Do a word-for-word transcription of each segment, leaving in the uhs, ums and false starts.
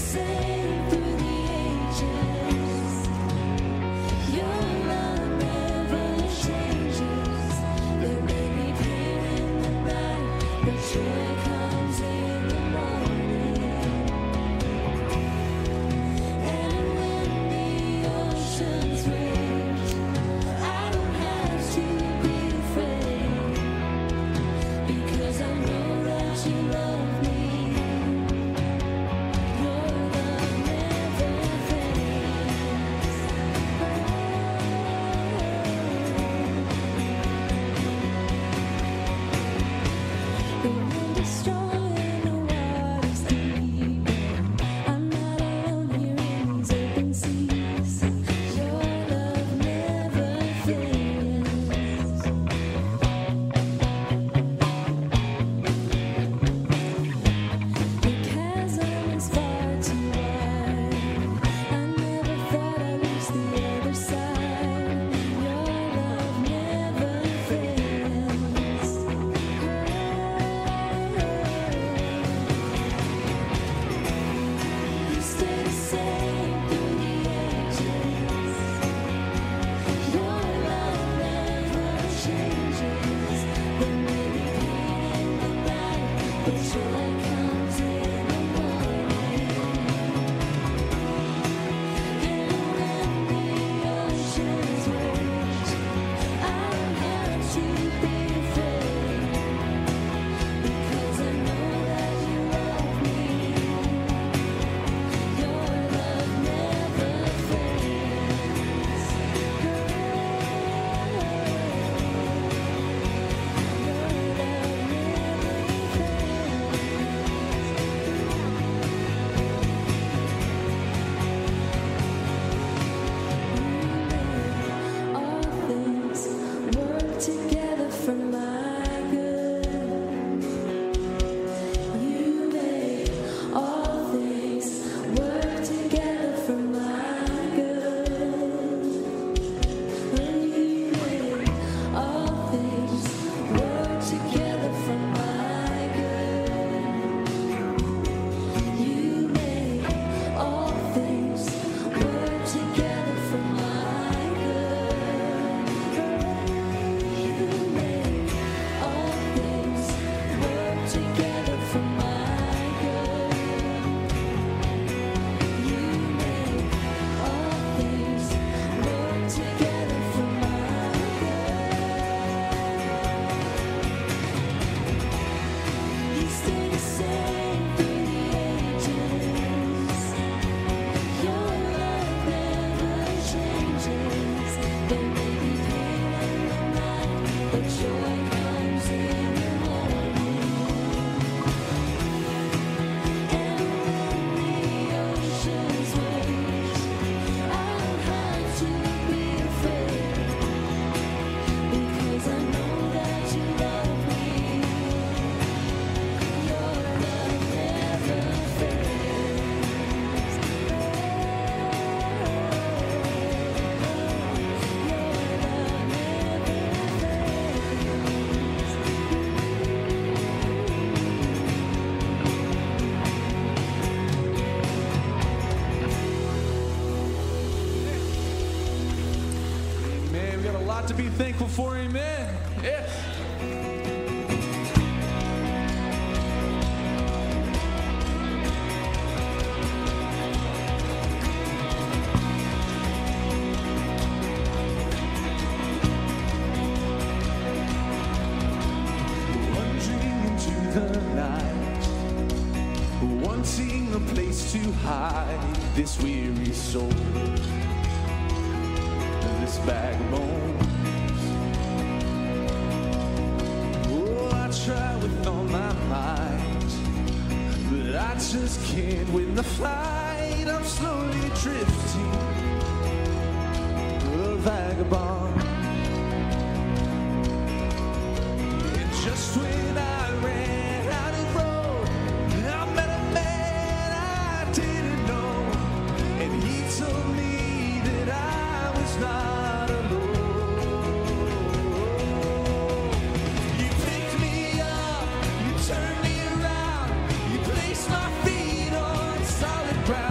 To be thankful for, amen. Yes. Wandering into the night, wanting a place to hide this weary soul, this backbone. Try with all my might, but I just can't win the fight. I'm slowly drifting, a vagabond. And just when I ran out of road, I met a man I didn't know, and he told me that I was not alone. Turn me around, you place my feet on solid ground.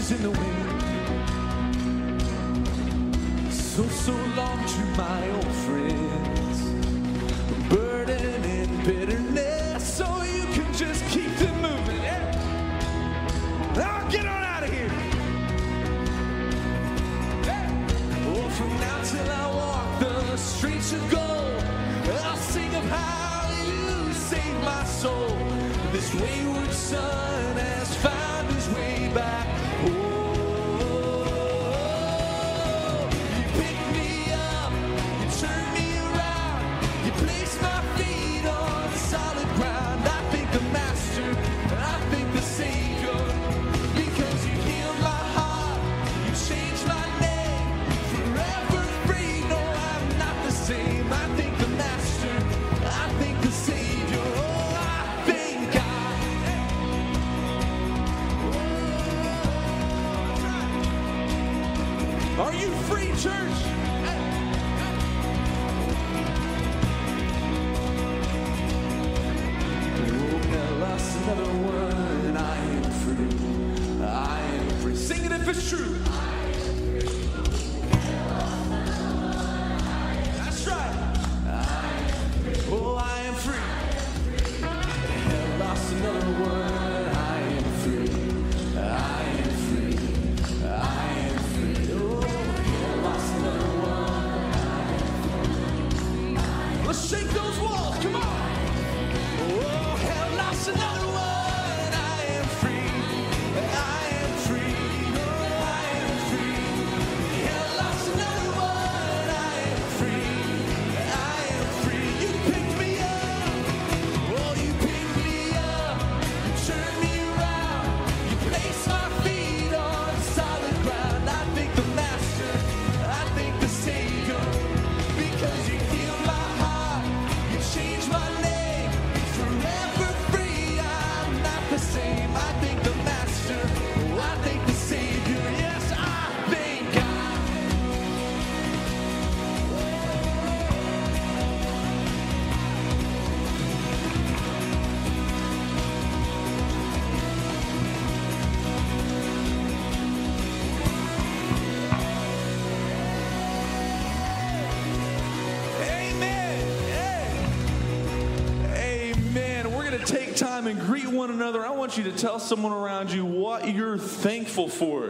leaves in the wind. So, so long to my old friends, burden and bitterness, so you can just keep them moving. Yeah. Now get on out of here. Yeah. Oh, from now till I walk the streets of gold, I'll sing of how you saved my soul. This wayward son has found his way back home. You picked me up, you turned me around, you placed my feet on solid ground. I thank the Master, I thank the Savior, because you healed my heart, you changed my name, forever free. No, I'm not the same. I thank the Master, I thank the Savior. Oh, I thank God. Are you free, church? Oh, I lost another one. I am free. I am free. Sing it if it's true. That's right. Oh, I am free. I lost another one. I am free. I am free. I am free. Oh, I lost another one. Let's shake those walls. Come on. Oh, hell lost another one. I am free. I am free. Oh, I am free. Hell lost another one. I am free. I am free. You picked me up. Oh, you picked me up. You turned me around. You placed my feet on solid ground. I thank the Master. I thank the Savior, because you healed my heart. You changed my name. Forever free. I'm not the same. I thank the Master. Oh, I thank the Savior. Yes, I thank God. Amen. Hey. Amen. We're going to take time and greet one another. I want you to tell someone around you what you're thankful for.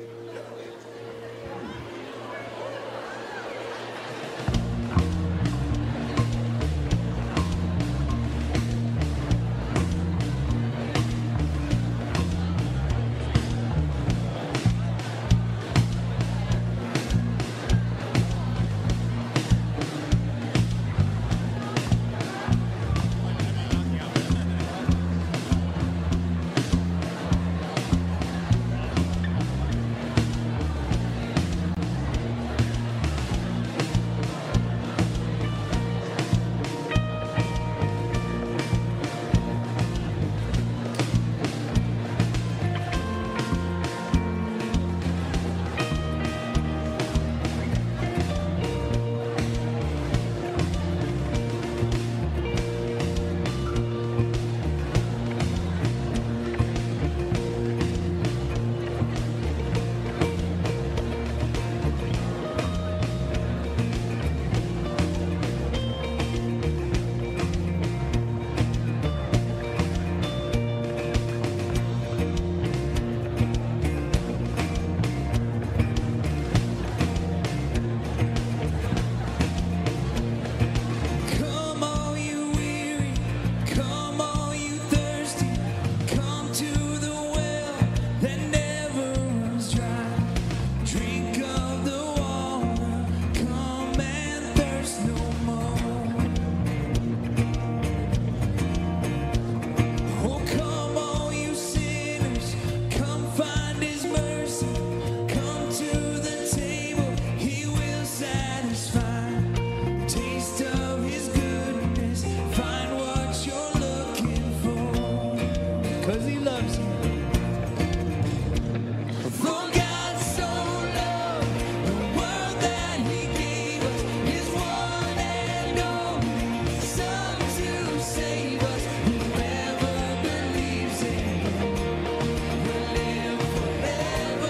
Come all you weary, come all you thirsty, come to the well that never runs dry. Drink of the water, come and thirst no more. Oh, come all you sinners, come find His mercy, come to the table, He will satisfy. Taste of His goodness, find what you're looking for, 'cause He loves you. For God so loved the world that He gave us His one and only Son to save us. Whoever believes in Him will live forever.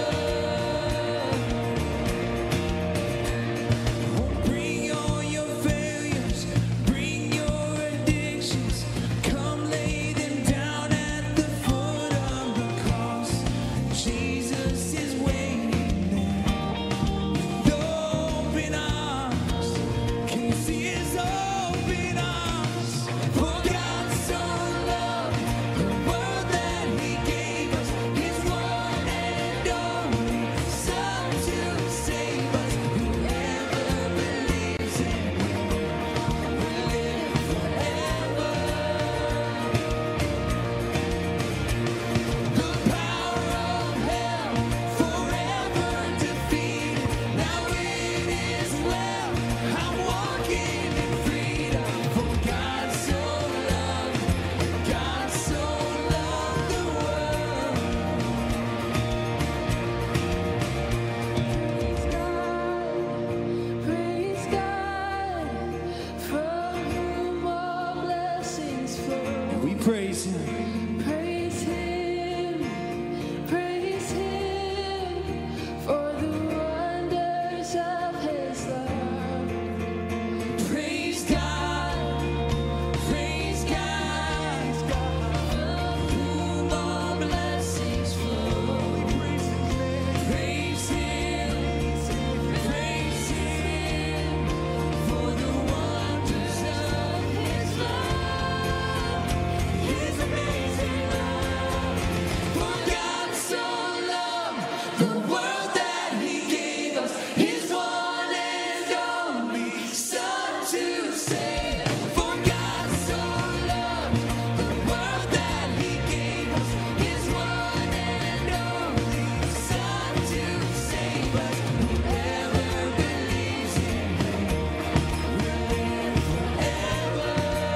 Praise Him, praise Him for the wonders of His love. Praise God, praise God, from whom all blessings flow. Praise Him, praise Him for the wonders of His love. His amazing love. For God so loved the world that He gave us His one and only Son to save. For God so loved the world that He gave us His one and only Son to save us. Whoever believes in Him will live forever.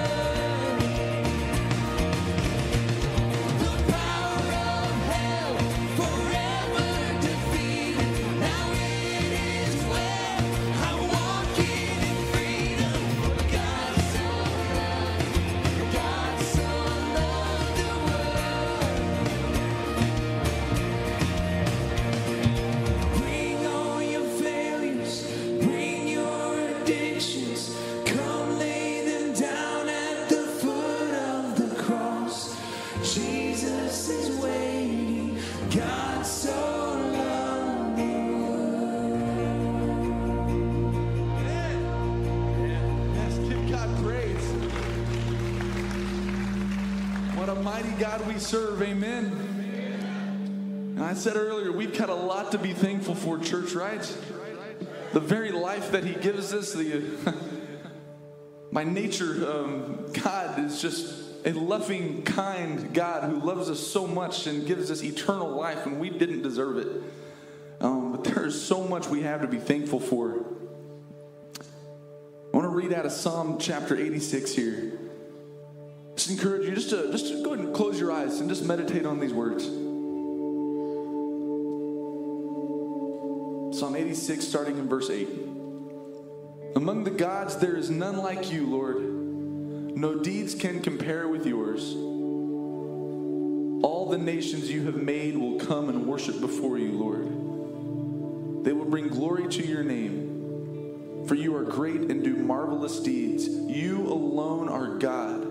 The power of hell forever defeated. Now it is well. I'm walking in freedom. For God so loved, God so loved the world. Bring all your failures, bring your addictions. Come lay them down at the foot of the cross. Jesus is waiting. God so loved the world. Yes, give God praise. What a mighty God we serve, amen. And I said earlier, we've got a lot to be thankful for, church, right? The very life that He gives us, the by nature, um, God is just a loving, kind God who loves us so much and gives us eternal life, and we didn't deserve it. Um, but there is so much we have to be thankful for. I want to read out of Psalm chapter eighty-six here. Just encourage you, just to, just to go ahead and close your eyes and just meditate on these words. Psalm eighty-six, starting in verse eight. Among the gods there is none like you, Lord. No deeds can compare with yours. All the nations you have made will come and worship before you, Lord. They will bring glory to your name, for you are great and do marvelous deeds. You alone are God.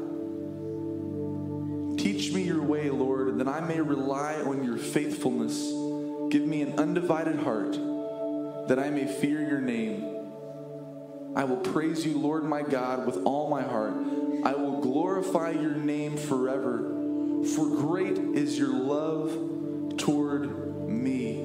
Teach me your way, Lord, that I may rely on your faithfulness. Give me an undivided heart, that I may fear your name. I will praise you, Lord my God, with all my heart. I will glorify your name forever, for great is your love toward me.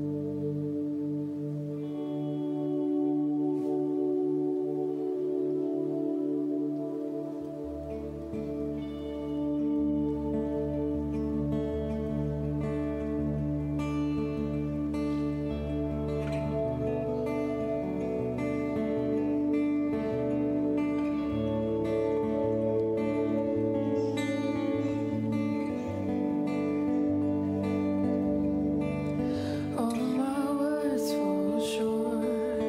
All my words fall short.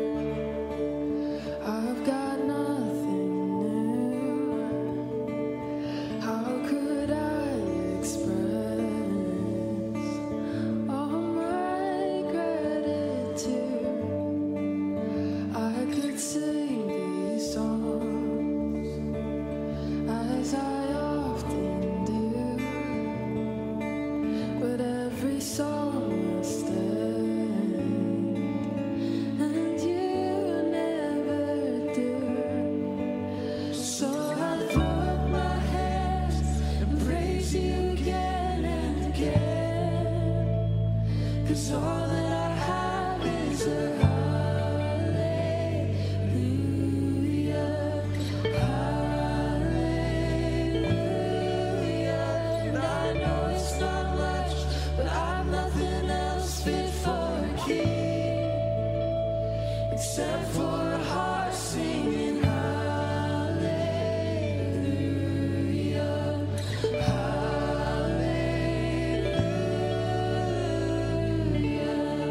I've got nothing new. How could I express all my gratitude? I could sing these songs as I often do, but every song must end, and you never do. So I throw up my hands and praise you again and again, 'cause all that I have is a hallelujah, hallelujah. And I know it's not much, but I'm nothing else fit for a king, except for a heart singing hallelujah, hallelujah.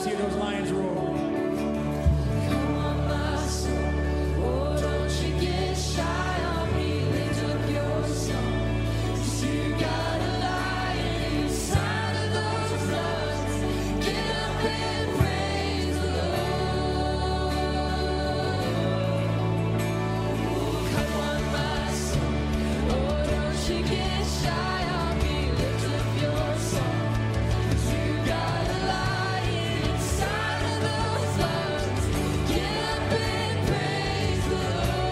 Let's hear those lions roar. Come on, my soul, oh, don't you get shy on me. Lift up your song, 'cause you got a lion inside of those lungs. Get up and praise the Lord. Oh, come on, my soul, oh, don't you get shy on me. Lift up your song, 'cause you got a lion inside of those lungs. Get up and praise the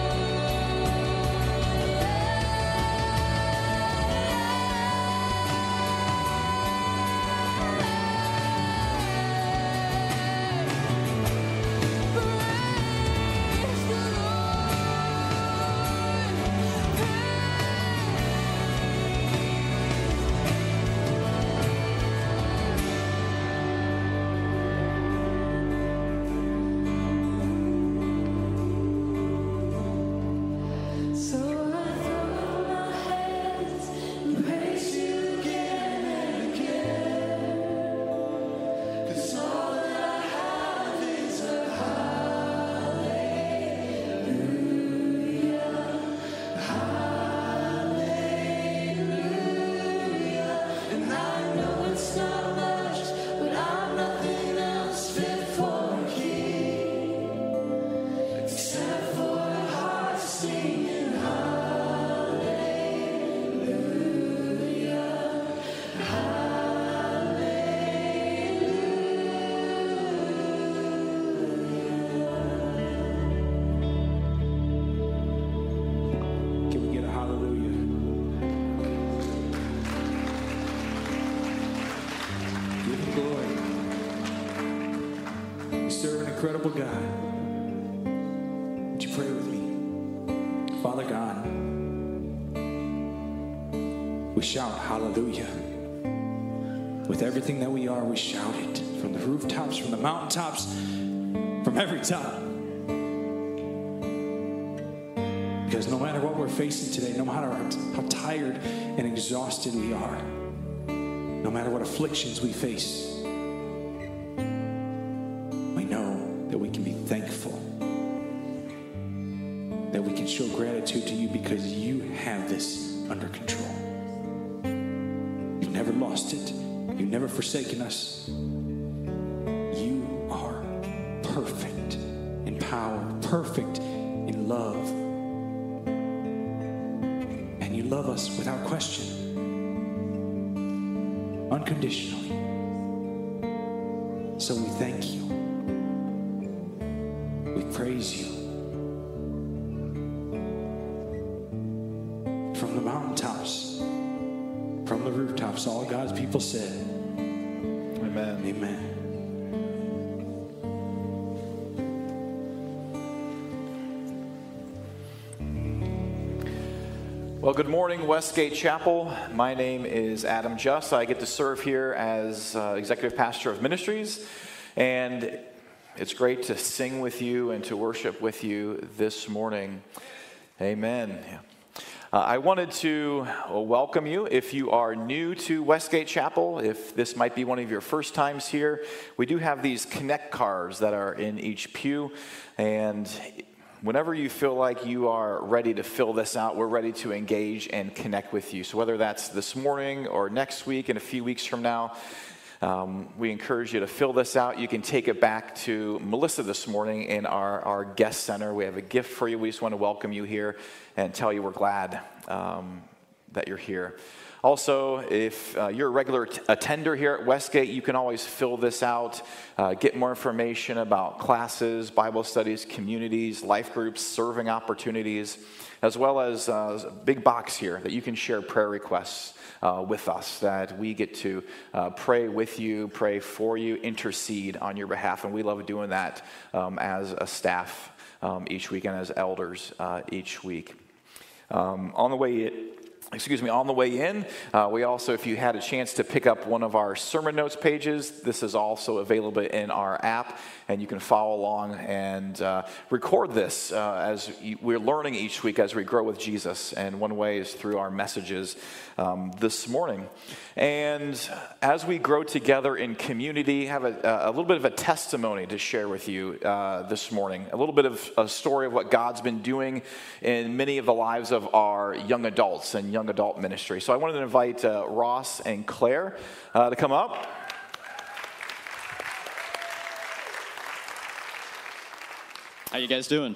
So I throw up my hands and praise you again and again. 'Cause all that I have is a hallelujah, hallelujah. And I know it's not much, but I'm nothing else fit for a king, except for a heart singing hallelujah, Can we get a hallelujah? Give him glory. We serve an incredible God. Would you pray with me? Father God, we shout hallelujah. With everything that we are, we shout it from the rooftops, from the mountaintops, from every top. Because no matter what we're facing today, no matter how, how tired and exhausted we are, no matter what afflictions we face, we know that we can be thankful, that we can show gratitude to you because you have this under control. You've never lost it. You've never forsaken us. You are perfect in power, perfect in love. And you love us without question, unconditionally. So we thank you. We praise you. From the mountaintops, from the rooftops, all God's people said, Amen. amen. Well, good morning, Westgate Chapel. My name is Adam Just. I get to serve here as uh, Executive Pastor of Ministries, and it's great to sing with you and to worship with you this morning. Amen. Uh, I wanted to welcome you. If you are new to Westgate Chapel, if this might be one of your first times here, we do have these Connect cards that are in each pew, and whenever you feel like you are ready to fill this out, we're ready to engage and connect with you. So whether that's this morning or next week and a few weeks from now, um, we encourage you to fill this out. You can take it back to Melissa this morning in our, our guest center. We have a gift for you. We just want to welcome you here and tell you we're glad um, that you're here. Also, if uh, you're a regular t- attender here at Westgate, you can always fill this out, uh, get more information about classes, Bible studies, communities, life groups, serving opportunities, as well as uh, a big box here that you can share prayer requests uh, with us, that we get to uh, pray with you, pray for you, intercede on your behalf, and we love doing that um, as a staff um, each week and as elders uh, each week. Um, on the way excuse me, on the way in. Uh, we also, if you had a chance to pick up one of our sermon notes pages, this is also available in our app, and you can follow along and uh, record this uh, as we're learning each week as we grow with Jesus. And one way is through our messages um, this morning. And as we grow together in community, have a, a little bit of a testimony to share with you uh, this morning. A little bit of a story of what God's been doing in many of the lives of our young adults and young adult ministry. So I wanted to invite uh, Ross and Claire uh, to come up. How you guys doing?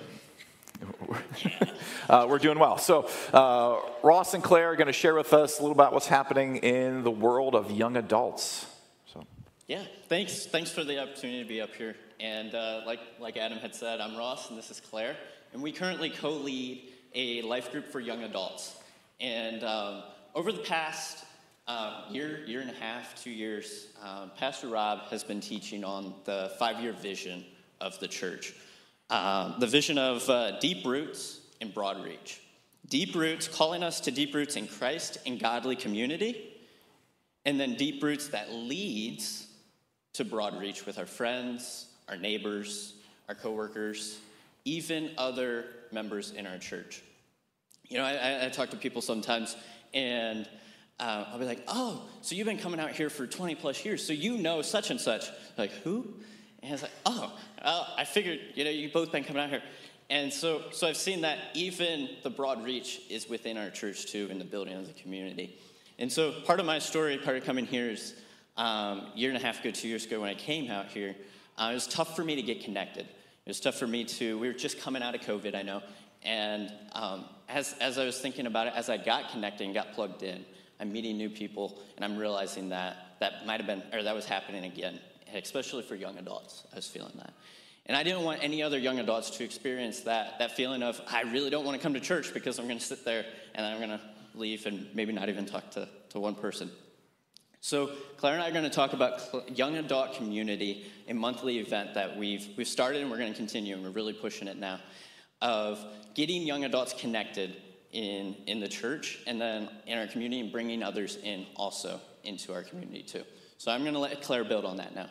uh, we're doing well. So uh, Ross and Claire are going to share with us a little about what's happening in the world of young adults. So Yeah, thanks. Thanks for the opportunity to be up here. And uh, like like Adam had said, I'm Ross, and this is Claire. And we currently co-lead a life group for young adults. And um, over the past uh, year, year and a half, two years, uh, Pastor Rob has been teaching on the five-year vision of the church. Uh, the vision of uh, deep roots and broad reach. Deep roots, calling us to deep roots in Christ and godly community. And then deep roots that leads to broad reach with our friends, our neighbors, our coworkers, even other members in our church. You know, I, I talk to people sometimes, and uh, I'll be like, oh, so you've been coming out here for twenty plus years, so you know such and such. Like, who? And it's like, oh, well, I figured, you know, you've both been coming out here. And so so I've seen that even the broad reach is within our church, too, in the building of the community. And so part of my story, part of coming here is um, a year and a half ago, two years ago, when I came out here, uh, it was tough for me to get connected. It was tough for me to, we were just coming out of COVID, I know. And um, as as I was thinking about it, as I got connected and got plugged in, I'm meeting new people, and I'm realizing that that might have been, or that was happening again, especially for young adults. I was feeling that. And I didn't want any other young adults to experience that that feeling of, I really don't want to come to church because I'm going to sit there and I'm going to leave and maybe not even talk to, to one person. So Claire and I are going to talk about young adult community, a monthly event that we've we've started and we're going to continue, and we're really pushing it now, of getting young adults connected in, in the church and then in our community and bringing others in also into our community too. So I'm going to let Claire build on that now.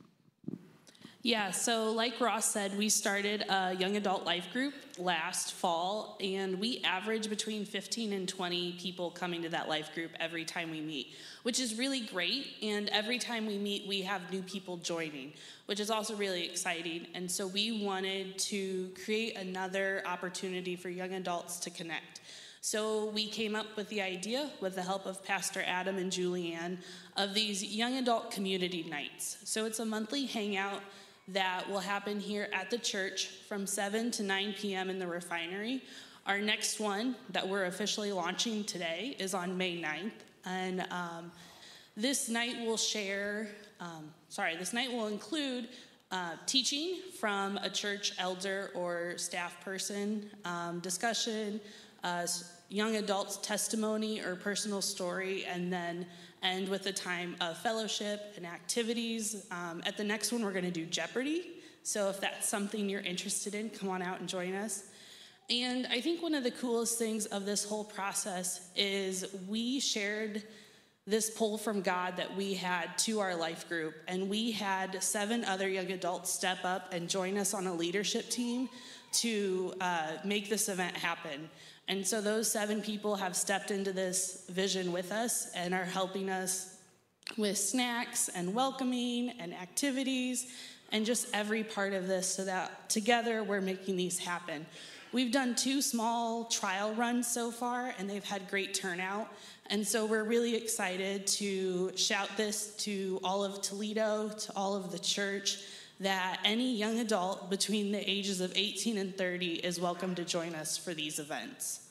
Yeah, so like Ross said, we started a young adult life group last fall, and we average between fifteen and twenty people coming to that life group every time we meet, which is really great. And every time we meet, we have new people joining, which is also really exciting. And so we wanted to create another opportunity for young adults to connect. So we came up with the idea, with the help of Pastor Adam and Julianne, of these young adult community nights. So it's a monthly hangout that will happen here at the church from seven to nine p.m. in the refinery. Our next one that we're officially launching today is on May ninth. And um, this night will share, um, sorry, this night will include uh, teaching from a church elder or staff person, um, discussion, uh, young adults' testimony or personal story, and then end with a time of fellowship and activities. Um, at the next one, we're going to do Jeopardy. So if that's something you're interested in, come on out and join us. And I think one of the coolest things of this whole process is we shared this pull from God that we had to our life group. And we had seven other young adults step up and join us on a leadership team to uh, make this event happen. And so those seven people have stepped into this vision with us and are helping us with snacks and welcoming and activities and just every part of this, so that together we're making these happen. We've done two small trial runs so far, and they've had great turnout. And so we're really excited to shout this to all of Toledo, to all of the church, that any young adult between the ages of eighteen and thirty is welcome to join us for these events.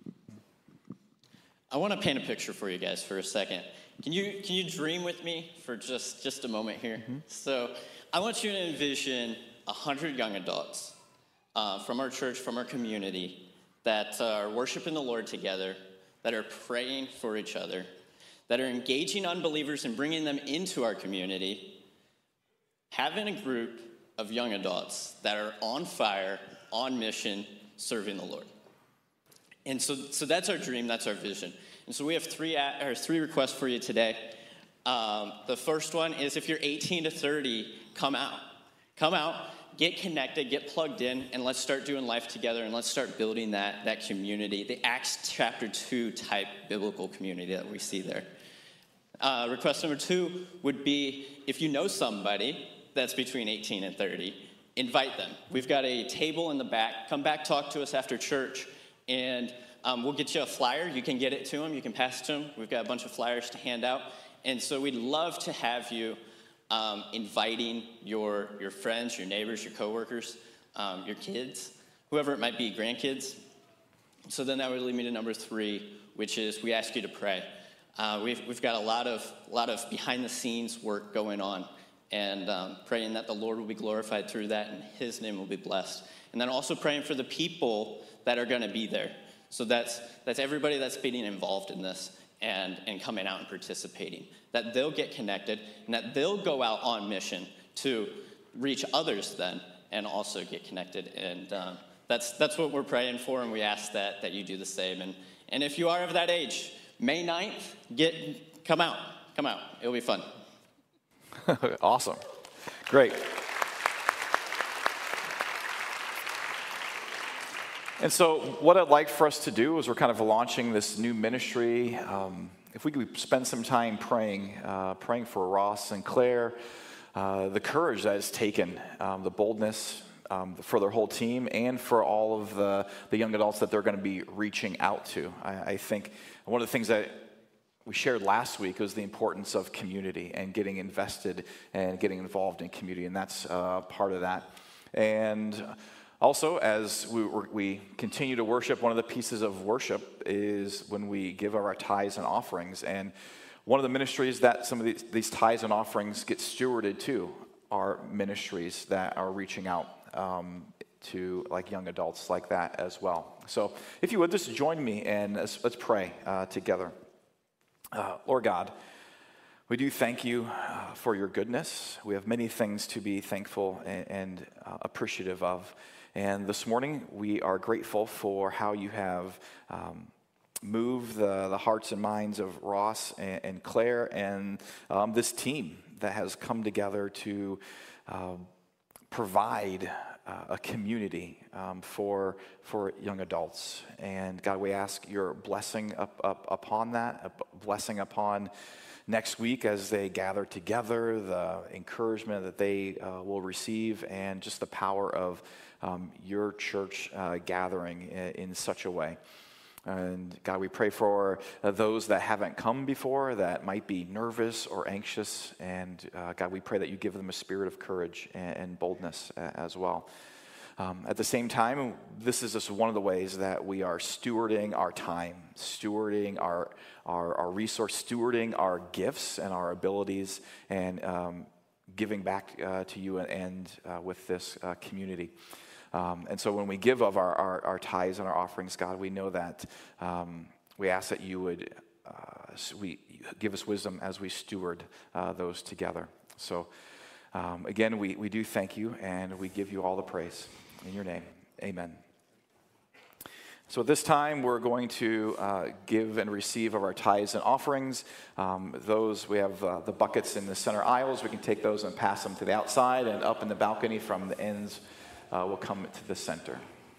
I want to paint a picture for you guys for a second. Can you can you dream with me for just, just a moment here? Mm-hmm. So I want you to envision one hundred young adults uh, from our church, from our community, that are worshiping the Lord together, that are praying for each other, that are engaging unbelievers and bringing them into our community, having a group of young adults that are on fire, on mission, serving the Lord. And so, so that's our dream, that's our vision. And so we have three or three requests for you today. Um, the first one is if you're eighteen to thirty, come out. Come out, get connected, get plugged in, and let's start doing life together, and let's start building that, that community, the Acts chapter two type biblical community that we see there. Uh, request number two would be if you know somebody that's between eighteen and thirty, invite them. We've got a table in the back. Come back, talk to us after church, and um, we'll get you a flyer. You can get it to them. You can pass it to them. We've got a bunch of flyers to hand out. And so we'd love to have you um, inviting your, your friends, your neighbors, your coworkers, um, your kids, whoever it might be, grandkids. So then that would lead me to number three, which is we ask you to pray. Uh, we've, we've got a lot of, lot of behind-the-scenes work going on, and um, praying that the Lord will be glorified through that and his name will be blessed. And then also praying for the people that are going to be there. So that's that's everybody that's being involved in this and, and coming out and participating, that they'll get connected and that they'll go out on mission to reach others then and also get connected. And um, that's that's what we're praying for, and we ask that that you do the same. And, and if you are of that age, May ninth, get come out. Come out. It'll be fun. Awesome. Great. And so what I'd like for us to do is we're kind of launching this new ministry. Um, if we could spend some time praying, uh, praying for Ross and Claire, uh, the courage that is taken, um, the boldness um, for their whole team, and for all of the, the young adults that they're going to be reaching out to. I, I think one of the things that we shared last week was the importance of community and getting invested and getting involved in community, and that's uh, part of that. And also, as we, we continue to worship, one of the pieces of worship is when we give our tithes and offerings. And one of the ministries that some of these, these tithes and offerings get stewarded to are ministries that are reaching out um, to like young adults like that as well. So if you would, just join me and let's, let's pray uh, together. Uh, Lord God, we do thank you uh, for your goodness. We have many things to be thankful and, and uh, appreciative of. And this morning, we are grateful for how you have um, moved the, the hearts and minds of Ross and, and Claire and um, this team that has come together to uh, provide uh, a community um, for, for young adults. And God, we ask your blessing up, up, upon that, a blessing upon next week as they gather together, the encouragement that they uh, will receive, and just the power of Um, your church uh, gathering in, in such a way. And God, we pray for uh, those that haven't come before, that might be nervous or anxious. And uh, God, we pray that you give them a spirit of courage and, and boldness uh, as well. Um, at the same time, this is just one of the ways that we are stewarding our time, stewarding our, our, our resource, stewarding our gifts and our abilities, and um, giving back uh, to you and, and uh, with this uh, community. Um, and so when we give of our, our, our tithes and our offerings, God, we know that um, we ask that you would uh, we, give us wisdom as we steward uh, those together. So um, again, we, we do thank you, and we give you all the praise. In your name, amen. So at this time, we're going to uh, give and receive of our tithes and offerings. Um, those, we have uh, the buckets in the center aisles. We can take those and pass them to the outside, and up in the balcony from the ends, Uh, will come to the center.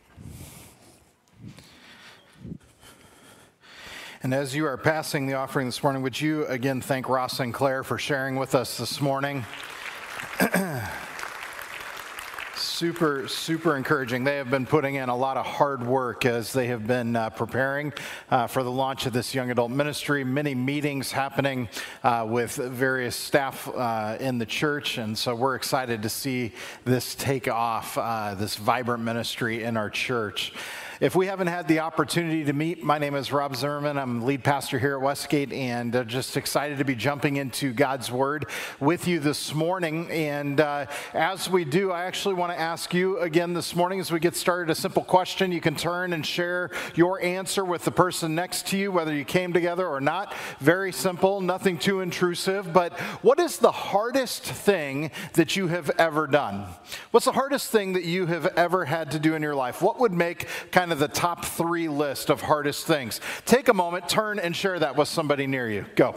And as you are passing the offering this morning, would you again thank Ross and Claire for sharing with us this morning? Super, super encouraging. They have been putting in a lot of hard work as they have been uh, preparing uh, for the launch of this young adult ministry. Many meetings happening uh, with various staff uh, in the church, and so we're excited to see this take off, uh, this vibrant ministry in our church. If we haven't had the opportunity to meet, my name is Rob Zimmerman. I'm lead pastor here at Westgate, and uh, just excited to be jumping into God's Word with you this morning. And uh, as we do, I actually want to ask you again this morning as we get started a simple question. You can turn and share your answer with the person next to you, whether you came together or not. Very simple, nothing too intrusive. But what is the hardest thing that you have ever done? What's the hardest thing that you have ever had to do in your life? What would make kind kind of the top three list of hardest things. Take a moment, turn and share that with somebody near you. Go.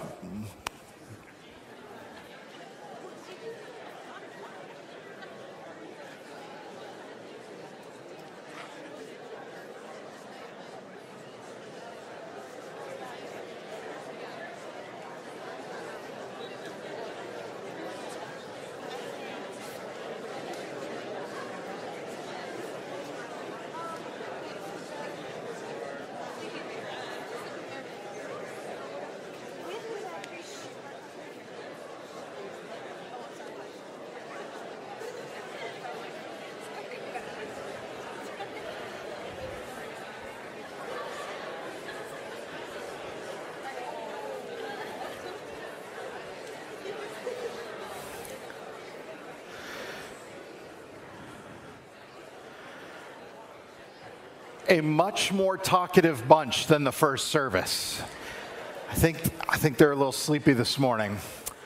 A much more talkative bunch than the first service. I think, I think they're a little sleepy this morning.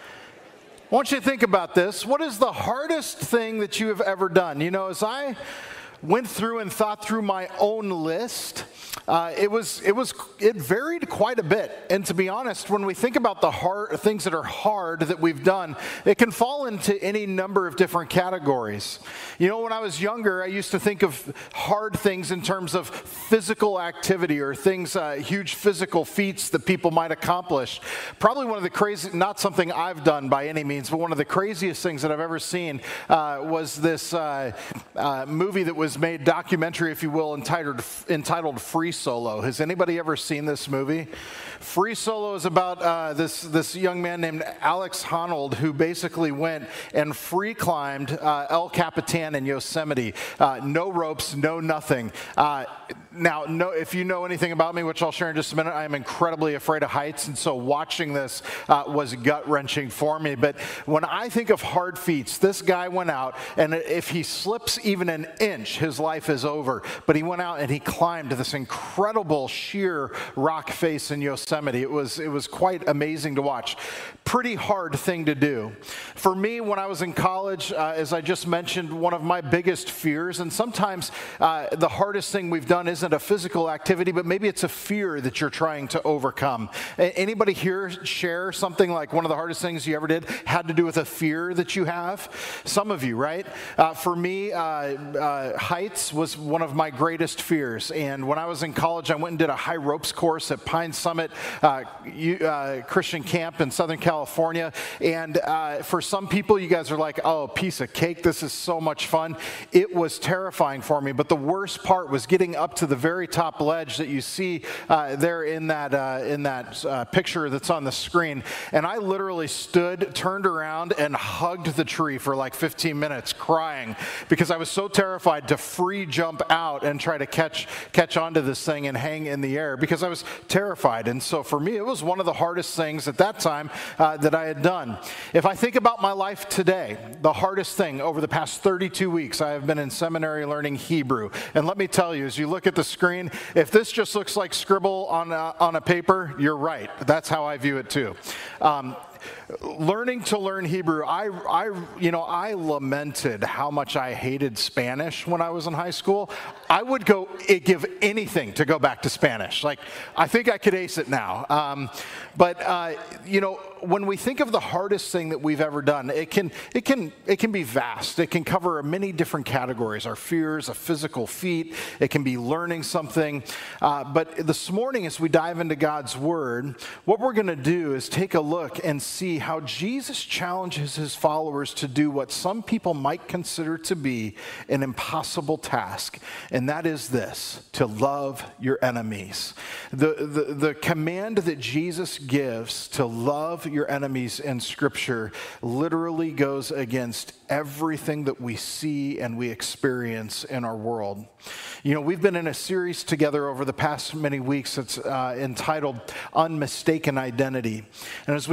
I want you to think about this. What is the hardest thing that you have ever done? You know, as I went through and thought through my own list, uh, it was it was it varied quite a bit. And to be honest, when we think about the hard things that are hard that we've done, it can fall into any number of different categories. You know, when I was younger, I used to think of hard things in terms of physical activity or things, uh, huge physical feats that people might accomplish. Probably one of the crazy, not something I've done by any means, but one of the craziest things that I've ever seen uh, was this uh, uh, movie that was made, documentary, if you will, entitled entitled Free Solo. Has anybody ever seen this movie? Free Solo is about uh, this this young man named Alex Honnold who basically went and free climbed uh, El Capitan in Yosemite. Uh, no ropes, no nothing. Uh, now, no, if you know anything about me, which I'll share in just a minute, I am incredibly afraid of heights, and so watching this uh, was gut-wrenching for me. But when I think of hard feats, this guy went out, and if he slips even an inch, his life is over. But he went out and he climbed this incredible sheer rock face in Yosemite. It was, it was quite amazing to watch. Pretty hard thing to do. For me, when I was in college, uh, as I just mentioned, one of my biggest fears, and sometimes uh, the hardest thing we've done isn't a physical activity, but maybe it's a fear that you're trying to overcome. A- anybody here share something like one of the hardest things you ever did had to do with a fear that you have? Some of you, right? Uh, for me, uh, uh, heights was one of my greatest fears. And when I was in college, I went and did a high ropes course at Pine Summit uh, you, uh, Christian Camp in Southern California. And uh, for some people, you guys are like, oh, piece of cake, this is so much fun. It was terrifying for me. But the worst part was getting up to the very top ledge that you see uh, there in that, uh, in that uh, picture that's on the screen. And I literally stood, turned around, and hugged the tree for like fifteen minutes crying because I was so terrified to free jump out and try to catch catch onto this thing and hang in the air because I was terrified. And so for me, it was one of the hardest things at that time uh, that I had done. If I think about my life today, the hardest thing over the past thirty-two weeks, I have been in seminary learning Hebrew. And let me tell you, as you look at the screen, if this just looks like scribble on a, on a paper, you're right. That's how I view it too. Um, Learning to learn Hebrew, I, I, you know, I lamented how much I hated Spanish when I was in high school. I would go give anything to go back to Spanish. Like, I think I could ace it now. Um, but uh, you know, when we think of the hardest thing that we've ever done, it can, it can, it can be vast. It can cover many different categories. Our fears, a physical feat. It can be learning something. Uh, but this morning, as we dive into God's Word, what we're going to do is take a look and see how Jesus challenges his followers to do what some people might consider to be an impossible task, and that is this: to love your enemies. The, the, the command that Jesus gives to love your enemies in Scripture literally goes against everything that we see and we experience in our world. You know, we've been in a series together over the past many weeks that's uh, entitled Unmistaken Identity. And as we have gone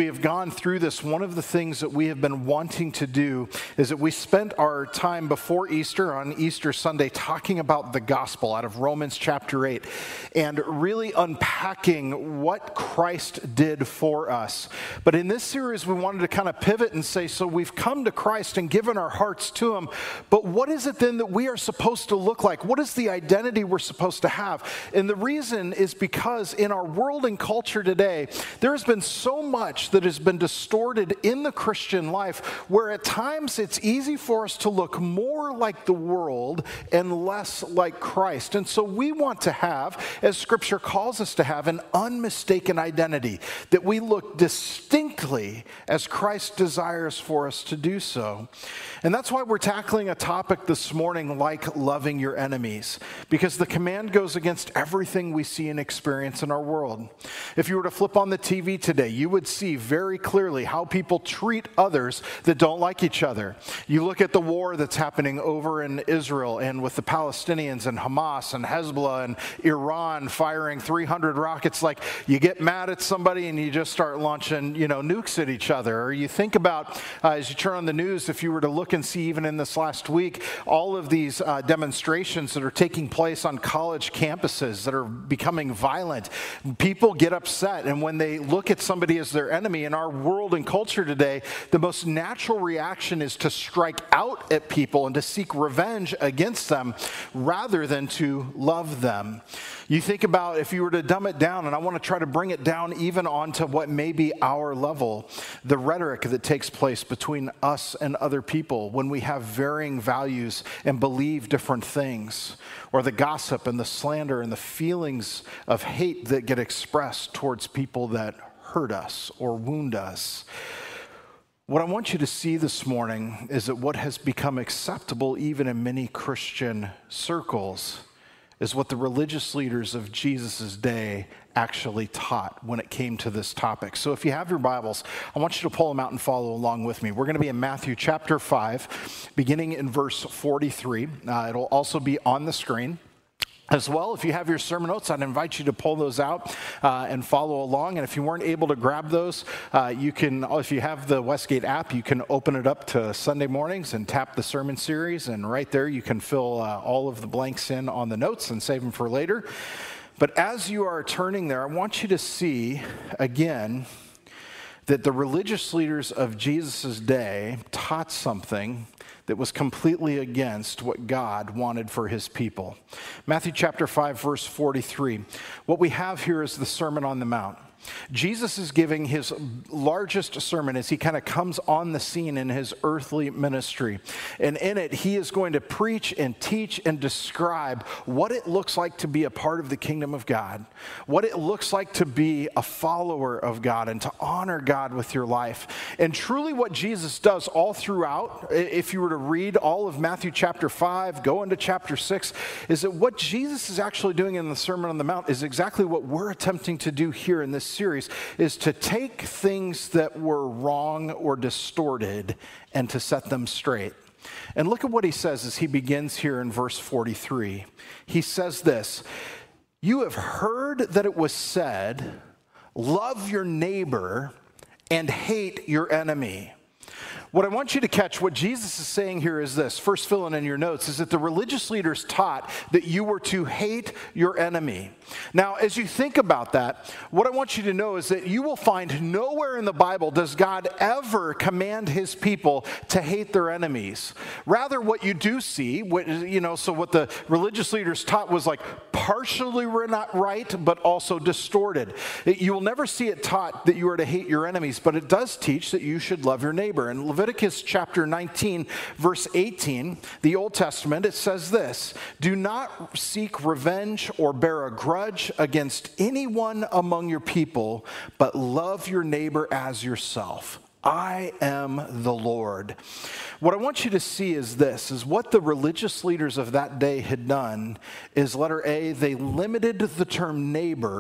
gone through this, one of the things that we have been wanting to do is that we spent our time before Easter, on Easter Sunday, talking about the gospel out of Romans chapter eight and really unpacking what Christ did for us. But in this series, we wanted to kind of pivot and say, so we've come to Christ and given our hearts to him, but what is it then that we are supposed to look like? What is the identity we're supposed to have? And the reason is because in our world and culture today, there has been so much that has been distorted in the Christian life where at times it's easy for us to look more like the world and less like Christ. And so we want to have, as Scripture calls us to have, an unmistaken identity, that we look distinctly as Christ desires for us to do so. And that's why we're tackling a topic this morning like loving your enemies, because the command goes against everything we see and experience in our world. If you were to flip on the T V today, you would see very clearly how people treat others that don't like each other. You look at the war that's happening over in Israel and with the Palestinians and Hamas and Hezbollah and Iran firing three hundred rockets. Like, you get mad at somebody and you just start launching, you know, nukes at each other. Or you think about, uh, as you turn on the news, if you were to look and see even in this last week, all of these uh, demonstrations that are taking place on college campuses that are becoming violent. People get upset, and when they look at somebody as their enemy in our world and culture today, the most natural reaction is to strike out at people and to seek revenge against them rather than to love them. You think about, if you were to dumb it down, and I want to try to bring it down even onto what may be our level, the rhetoric that takes place between us and other people when we have varying values and believe different things, or the gossip and the slander and the feelings of hate that get expressed towards people that hurt us or wound us. What I want you to see this morning is that what has become acceptable even in many Christian circles is what the religious leaders of Jesus' day actually taught when it came to this topic. So if you have your Bibles, I want you to pull them out and follow along with me. We're going to be in Matthew chapter five, beginning in verse forty-three. Uh, it'll also be on the screen. As well, if you have your sermon notes, I'd invite you to pull those out uh, and follow along. And if you weren't able to grab those, uh, you can, if you have the Westgate app, you can open it up to Sunday mornings and tap the sermon series. And right there, you can fill uh, all of the blanks in on the notes and save them for later. But as you are turning there, I want you to see, again, that the religious leaders of Jesus' day taught something that was completely against what God wanted for his people. Matthew chapter five, verse forty-three. What we have here is the Sermon on the Mount. Jesus is giving his largest sermon as he kind of comes on the scene in his earthly ministry. And in it, he is going to preach and teach and describe what it looks like to be a part of the kingdom of God, what it looks like to be a follower of God and to honor God with your life. And truly what Jesus does all throughout, if you were to read all of Matthew chapter five, go into chapter six, is that what Jesus is actually doing in the Sermon on the Mount is exactly what we're attempting to do here in this series, is to take things that were wrong or distorted and to set them straight. And look at what he says as he begins here in verse forty-three. He says this, "You have heard that it was said, 'Love your neighbor and hate your enemy.'" What I want you to catch, what Jesus is saying here is this. First, fill in in your notes, is that the religious leaders taught that you were to hate your enemy. Now, as you think about that, what I want you to know is that you will find nowhere in the Bible does God ever command his people to hate their enemies. Rather, what you do see, what, you know, so what the religious leaders taught was like partially not right, but also distorted. It, you will never see it taught that you are to hate your enemies, but it does teach that you should love your neighbor. And Leviticus chapter nineteen, verse eighteen, the Old Testament, it says this, "Do not seek revenge or bear a grudge against anyone among your people, but love your neighbor as yourself. I am the Lord." What I want you to see is this, is what the religious leaders of that day had done is, letter A, they limited the term neighbor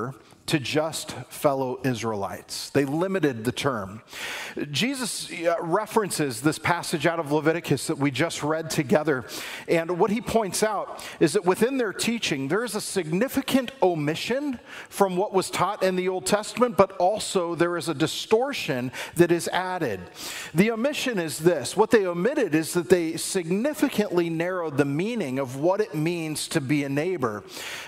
to just fellow Israelites. They limited the term. Jesus references this passage out of Leviticus that we just read together, and what he points out is that within their teaching, there is a significant omission from what was taught in the Old Testament, but also there is a distortion that is added. The omission is this. What they omitted is that they significantly narrowed the meaning of what it means to be a neighbor.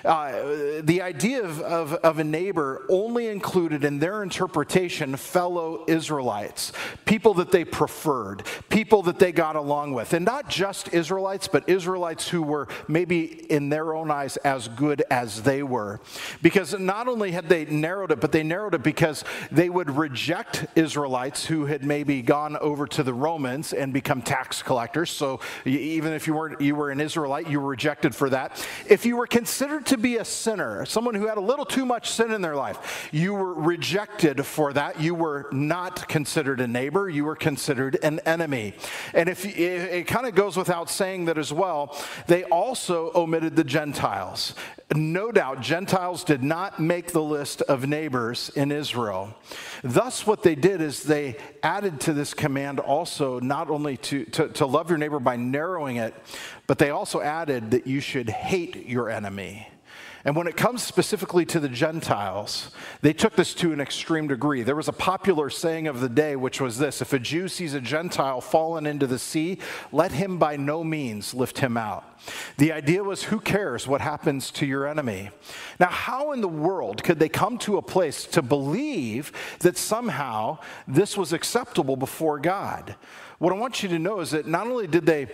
Uh, the idea of, of, of a neighbor only included in their interpretation fellow Israelites, people that they preferred, people that they got along with. And not just Israelites, but Israelites who were maybe in their own eyes as good as they were. Because not only had they narrowed it, but they narrowed it because they would reject Israelites who had maybe gone over to the Romans and become tax collectors. So even if you weren't, you were an Israelite, you were rejected for that. If you were considered to be a sinner, someone who had a little too much sin in their life, you were rejected for that. You were not considered a neighbor. You were considered an enemy. And if it, it kind of goes without saying that as well, they also omitted the Gentiles. No doubt, Gentiles did not make the list of neighbors in Israel. Thus, what they did is they added to this command also not only to, to, to love your neighbor by narrowing it, but they also added that you should hate your enemy. And when it comes specifically to the Gentiles, they took this to an extreme degree. There was a popular saying of the day, which was this: if a Jew sees a Gentile fallen into the sea, let him by no means lift him out. The idea was, who cares what happens to your enemy? Now, how in the world could they come to a place to believe that somehow this was acceptable before God? What I want you to know is that not only did they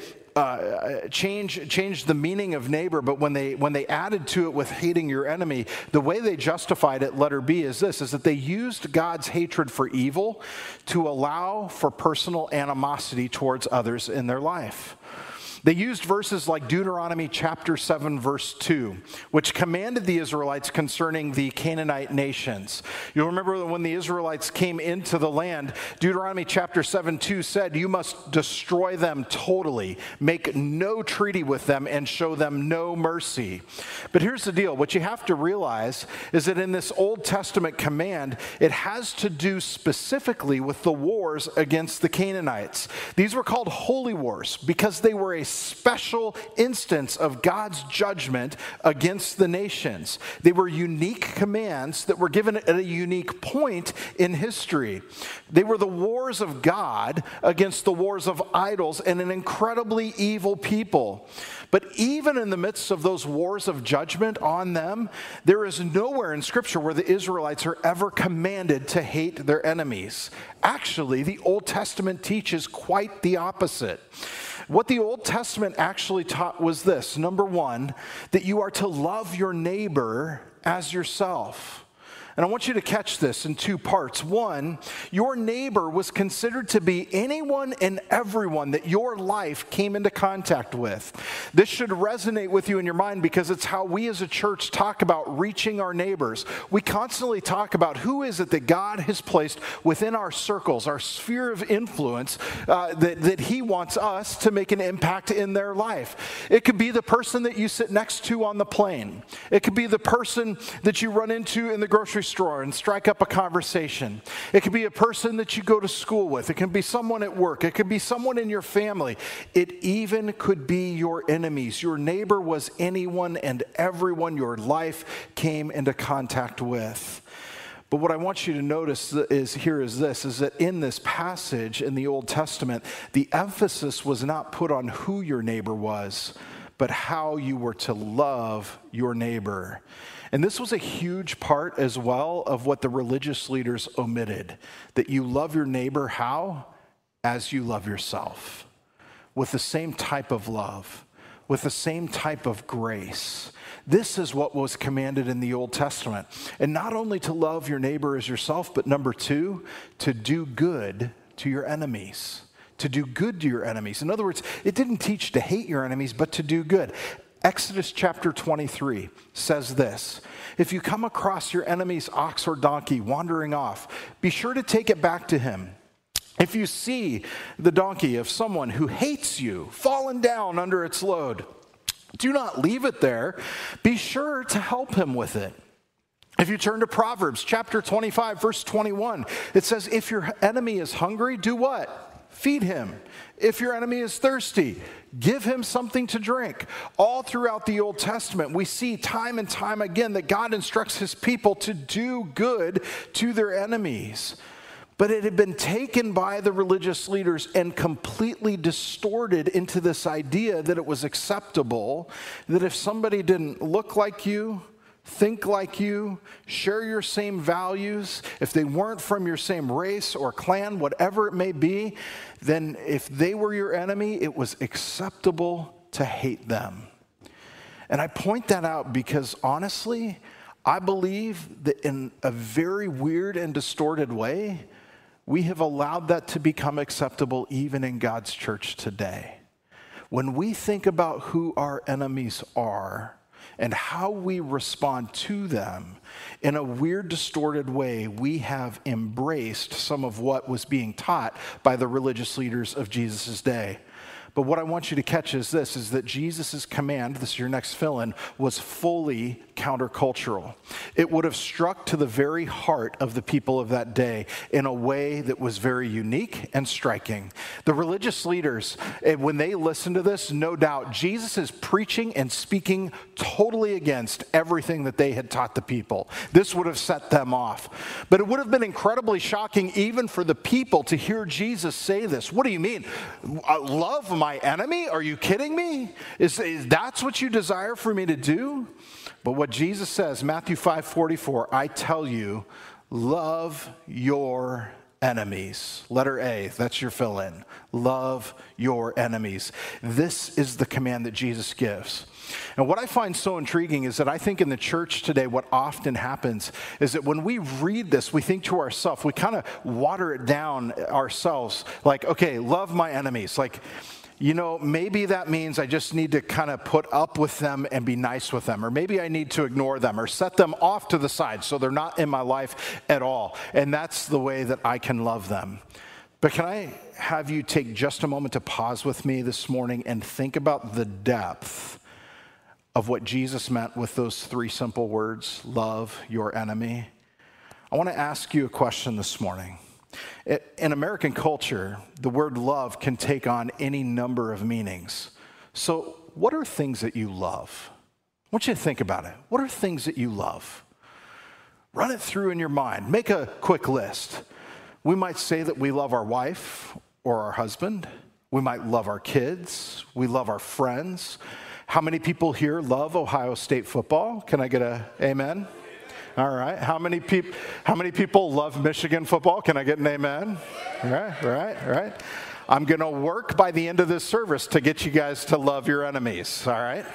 Uh, change change the meaning of neighbor, but when they when they added to it with hating your enemy, the way they justified it, letter B, is this, is that they used God's hatred for evil to allow for personal animosity towards others in their life. They used verses like Deuteronomy chapter seven, verse two, which commanded the Israelites concerning the Canaanite nations. You'll remember that when the Israelites came into the land, Deuteronomy chapter seven, two said, you must destroy them totally, make no treaty with them, and show them no mercy. But here's the deal. What you have to realize is that in this Old Testament command, it has to do specifically with the wars against the Canaanites. These were called holy wars because they were a special instance of God's judgment against the nations. They were unique commands that were given at a unique point in history. They were the wars of God against the wars of idols and an incredibly evil people. But even in the midst of those wars of judgment on them, there is nowhere in Scripture where the Israelites are ever commanded to hate their enemies. Actually, the Old Testament teaches quite the opposite. What the Old Testament actually taught was this: number one, that you are to love your neighbor as yourself. And I want you to catch this in two parts. One, your neighbor was considered to be anyone and everyone that your life came into contact with. This should resonate with you in your mind because it's how we as a church talk about reaching our neighbors. We constantly talk about who is it that God has placed within our circles, our sphere of influence, uh, that, that he wants us to make an impact in their life. It could be the person that you sit next to on the plane. It could be the person that you run into in the grocery store and strike up a conversation. It could be a person that you go to school with. It can be someone at work. It could be someone in your family. It even could be your enemies. Your neighbor was anyone and everyone your life came into contact with. But what I want you to notice is here is this, is that in this passage in the Old Testament, the emphasis was not put on who your neighbor was, but how you were to love your neighbor. And this was a huge part as well of what the religious leaders omitted, that you love your neighbor how? As you love yourself, with the same type of love, with the same type of grace. This is what was commanded in the Old Testament. And not only to love your neighbor as yourself, but number two, to do good to your enemies. To do good to your enemies. In other words, it didn't teach to hate your enemies, but to do good. Exodus chapter twenty-three says this: if you come across your enemy's ox or donkey wandering off, be sure to take it back to him. If you see the donkey of someone who hates you fallen down under its load, do not leave it there. Be sure to help him with it. If you turn to Proverbs chapter twenty-five, verse twenty-one, it says, if your enemy is hungry, do what? Feed him. If your enemy is thirsty, give him something to drink. All throughout the Old Testament, we see time and time again that God instructs his people to do good to their enemies. But it had been taken by the religious leaders and completely distorted into this idea that it was acceptable, that if somebody didn't look like you, think like you, share your same values, if they weren't from your same race or clan, whatever it may be, then if they were your enemy, it was acceptable to hate them. And I point that out because honestly, I believe that in a very weird and distorted way, we have allowed that to become acceptable even in God's church today. When we think about who our enemies are and how we respond to them, in a weird, distorted way, we have embraced some of what was being taught by the religious leaders of Jesus' day. But what I want you to catch is this, is that Jesus' command, this is your next fill-in, was fully countercultural. It would have struck to the very heart of the people of that day in a way that was very unique and striking. The religious leaders, when they listened to this, no doubt, Jesus is preaching and speaking totally against everything that they had taught the people. This would have set them off. But it would have been incredibly shocking even for the people to hear Jesus say this. What do you mean? Love my enemy? Are you kidding me? Is, is that's what you desire for me to do? But what Jesus says, Matthew five forty-four, I tell you, love your enemies. Letter A, that's your fill-in. Love your enemies. This is the command that Jesus gives. And what I find so intriguing is that I think in the church today, what often happens is that when we read this, we think to ourselves, we kind of water it down ourselves. Like, okay, love my enemies. Like, you know, maybe that means I just need to kind of put up with them and be nice with them. Or maybe I need to ignore them or set them off to the side so they're not in my life at all. And that's the way that I can love them. But can I have you take just a moment to pause with me this morning and think about the depth of what Jesus meant with those three simple words, love your enemy? I want to ask you a question this morning. In American culture, the word love can take on any number of meanings. So what are things that you love? I want you to think about it. What are things that you love? Run it through in your mind. Make a quick list. We might say that we love our wife or our husband. We might love our kids. We love our friends. How many people here love Ohio State football? Can I get a amen? All right. How many people? How many people love Michigan football? Can I get an amen? All right. All right. All right. I'm going to work by the end of this service to get you guys to love your enemies. All right.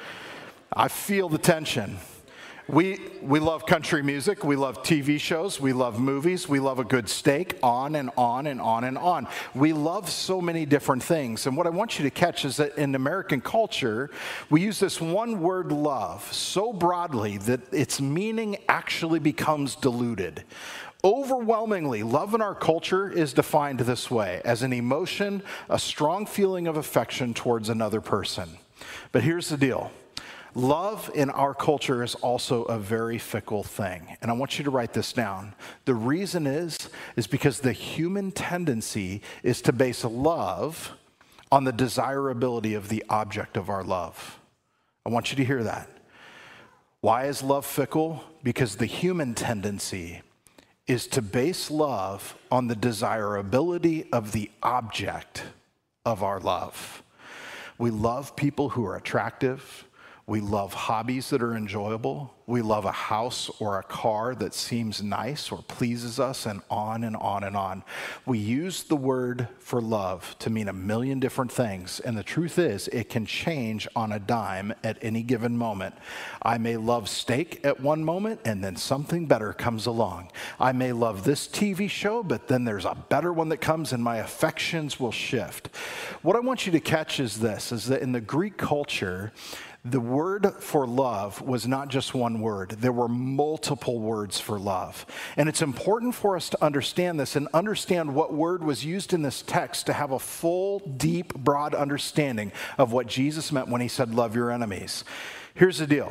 I feel the tension. We we love country music, we love T V shows, we love movies, we love a good steak, on and on and on and on. We love so many different things. And what I want you to catch is that in American culture, we use this one word love so broadly that its meaning actually becomes diluted. Overwhelmingly, love in our culture is defined this way, as an emotion, a strong feeling of affection towards another person. But here's the deal. Love in our culture is also a very fickle thing. And I want you to write this down. The reason is, is because the human tendency is to base love on the desirability of the object of our love. I want you to hear that. Why is love fickle? Because the human tendency is to base love on the desirability of the object of our love. We love people who are attractive. We love hobbies that are enjoyable. We love a house or a car that seems nice or pleases us, and on and on and on. We use the word for love to mean a million different things, and the truth is it can change on a dime at any given moment. I may love steak at one moment, and then something better comes along. I may love this T V show, but then there's a better one that comes, and my affections will shift. What I want you to catch is this, is that in the Greek culture, the word for love was not just one word. There were multiple words for love. And it's important for us to understand this and understand what word was used in this text to have a full, deep, broad understanding of what Jesus meant when he said, love your enemies. Here's the deal.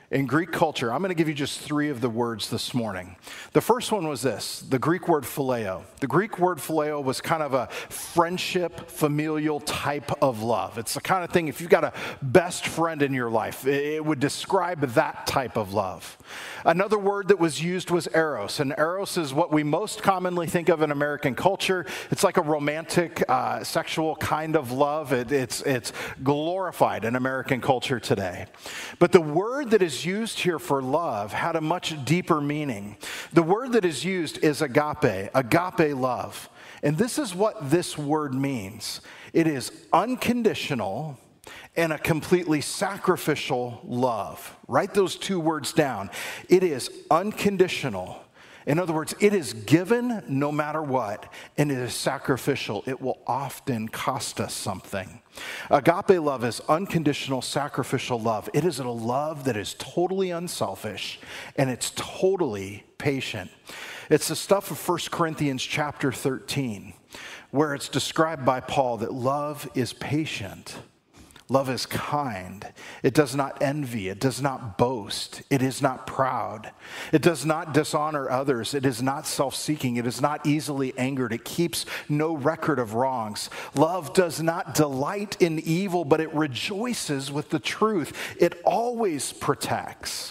In Greek culture, I'm going to give you just three of the words this morning. The first one was this, the Greek word phileo. The Greek word phileo was kind of a friendship, familial type of love. It's the kind of thing, if you've got a best friend in your life, it would describe that type of love. Another word that was used was eros, and eros is what we most commonly think of in American culture. It's like a romantic, uh, sexual kind of love. It, it's, it's glorified in American culture today. But the word that is used here for love had a much deeper meaning. The word that is used is agape, agape love. And this is what this word means. It is unconditional and a completely sacrificial love. Write those two words down. It is unconditional. In other words, it is given no matter what, and it is sacrificial. It will often cost us something. Agape love is unconditional, sacrificial love. It is a love that is totally unselfish, and it's totally patient. It's the stuff of First Corinthians chapter thirteen, where it's described by Paul that love is patient. Love is kind. It does not envy. It does not boast. It is not proud. It does not dishonor others. It is not self-seeking. It is not easily angered. It keeps no record of wrongs. Love does not delight in evil, but it rejoices with the truth. It always protects,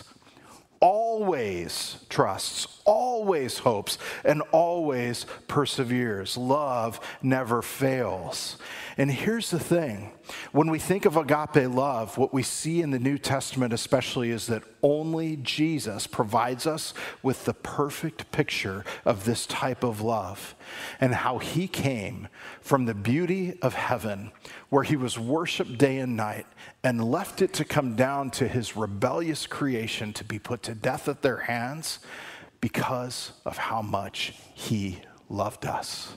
always trusts, always hopes, and always perseveres. Love never fails. And here's the thing. When we think of agape love, what we see in the New Testament especially is that only Jesus provides us with the perfect picture of this type of love and how he came from the beauty of heaven where he was worshiped day and night and left it to come down to his rebellious creation to be put to death at their hands because of how much he loved us.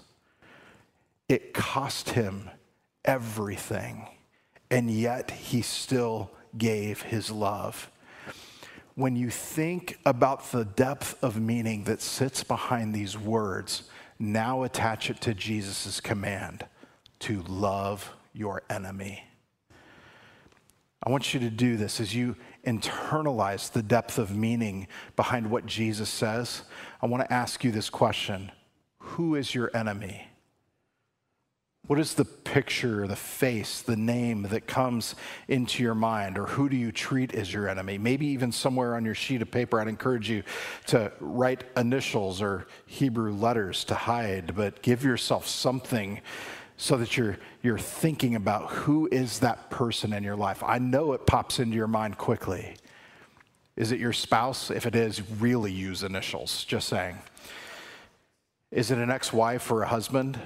It cost him everything, and yet he still gave his love. When you think about the depth of meaning that sits behind these words, now attach it to Jesus' command to love your enemy. I want you to do this as you internalize the depth of meaning behind what Jesus says. I want to ask you this question. Who is your enemy? What is the picture, the face, the name that comes into your mind? Or who do you treat as your enemy? Maybe even somewhere on your sheet of paper, I'd encourage you to write initials or Hebrew letters to hide, but give yourself something so that you're, you're thinking about who is that person in your life. I know it pops into your mind quickly. Is it your spouse? If it is, really use initials, just saying. Is it an ex-wife or a husband?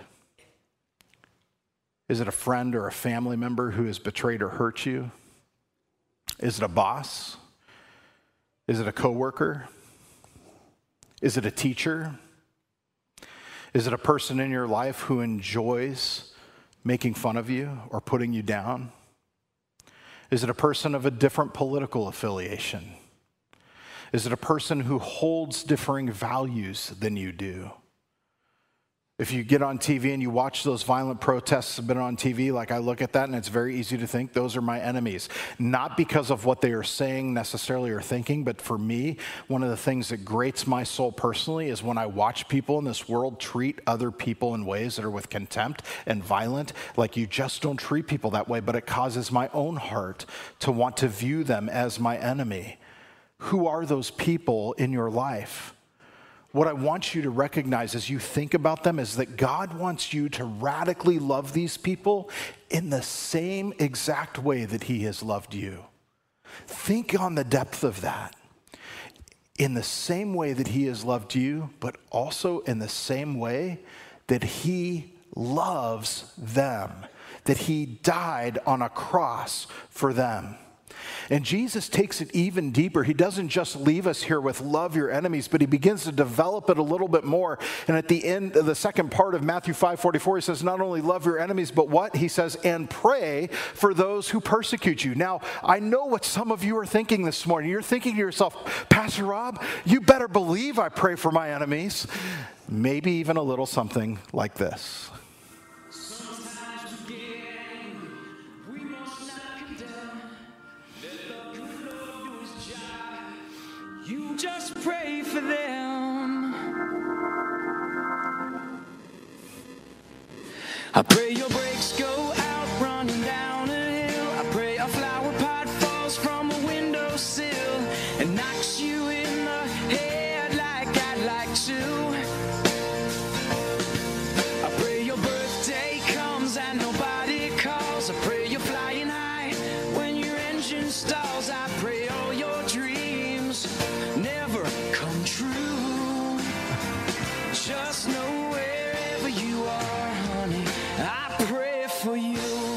Is it a friend or a family member who has betrayed or hurt you? Is it a boss? Is it a coworker? Is it a teacher? Is it a person in your life who enjoys making fun of you or putting you down? Is it a person of a different political affiliation? Is it a person who holds differing values than you do? If you get on T V and you watch those violent protests that have been on T V, like I look at that and it's very easy to think those are my enemies. Not because of what they are saying necessarily or thinking, but for me, one of the things that grates my soul personally is when I watch people in this world treat other people in ways that are with contempt and violent, like you just don't treat people that way, but it causes my own heart to want to view them as my enemy. Who are those people in your life? What I want you to recognize as you think about them is that God wants you to radically love these people in the same exact way that he has loved you. Think on the depth of that. In the same way that he has loved you, but also in the same way that he loves them, that he died on a cross for them. And Jesus takes it even deeper. He doesn't just leave us here with love your enemies, but he begins to develop it a little bit more. And at the end of the second part of Matthew five forty-four, he says, not only love your enemies, but what? He says, and pray for those who persecute you. Now, I know what some of you are thinking this morning. You're thinking to yourself, Pastor Rob, you better believe I pray for my enemies. Maybe even a little something like this. for them. I pray your brakes go out running down a hill. I pray a flower pot falls from a windowsill and knocks you in the head like I'd like to. I pray your birthday comes and nobody calls. I pray you're flying high when your engine stalls. I pray all your dreams never come true. Just know wherever you are, honey, I pray for you.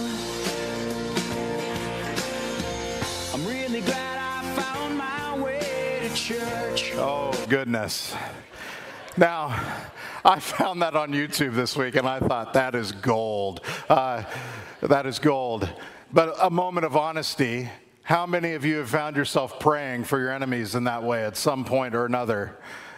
I'm really glad I found my way to church. Oh, goodness. Now, I found that on YouTube this week, and I thought, that is gold. Uh, that is gold. But a moment of honesty, how many of you have found yourself praying for your enemies in that way at some point or another?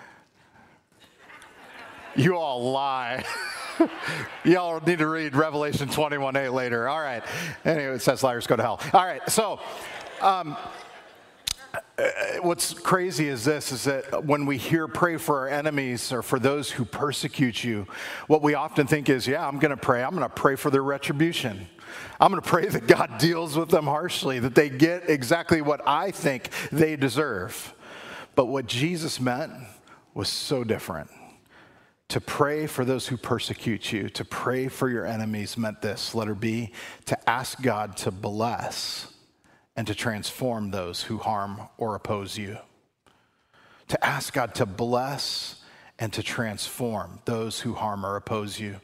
You all lie. Y'all need to read Revelation twenty-one eight later. All right. Anyway, it says liars go to hell. All right. So, um, what's crazy is this, is that when we hear pray for our enemies or for those who persecute you, what we often think is, yeah, I'm going to pray. I'm going to pray for their retribution. I'm going to pray that God deals with them harshly, that they get exactly what I think they deserve. But what Jesus meant was so different. To pray for those who persecute you, to pray for your enemies meant this, letter B, to ask God to bless and to transform those who harm or oppose you. To ask God to bless and to transform those who harm or oppose you.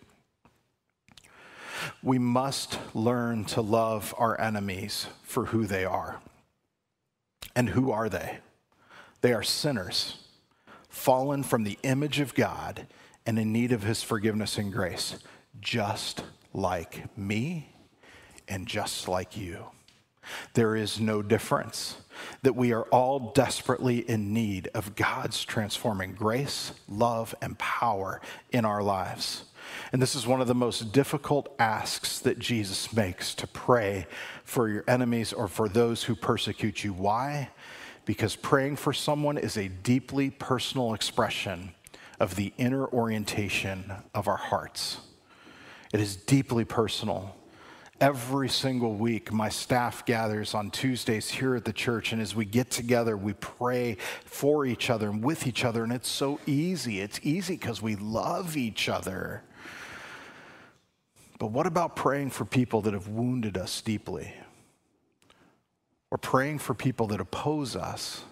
We must learn to love our enemies for who they are. And who are they? They are sinners, fallen from the image of God and in need of his forgiveness and grace, just like me and just like you. There is no difference, that we are all desperately in need of God's transforming grace, love, and power in our lives. And this is one of the most difficult asks that Jesus makes, to pray for your enemies or for those who persecute you. Why? Because praying for someone is a deeply personal expression of the inner orientation of our hearts. It is deeply personal. Every single week, my staff gathers on Tuesdays here at the church, and as we get together, we pray for each other and with each other, and it's so easy. It's easy because we love each other. But what about praying for people that have wounded us deeply? Or praying for people that oppose us?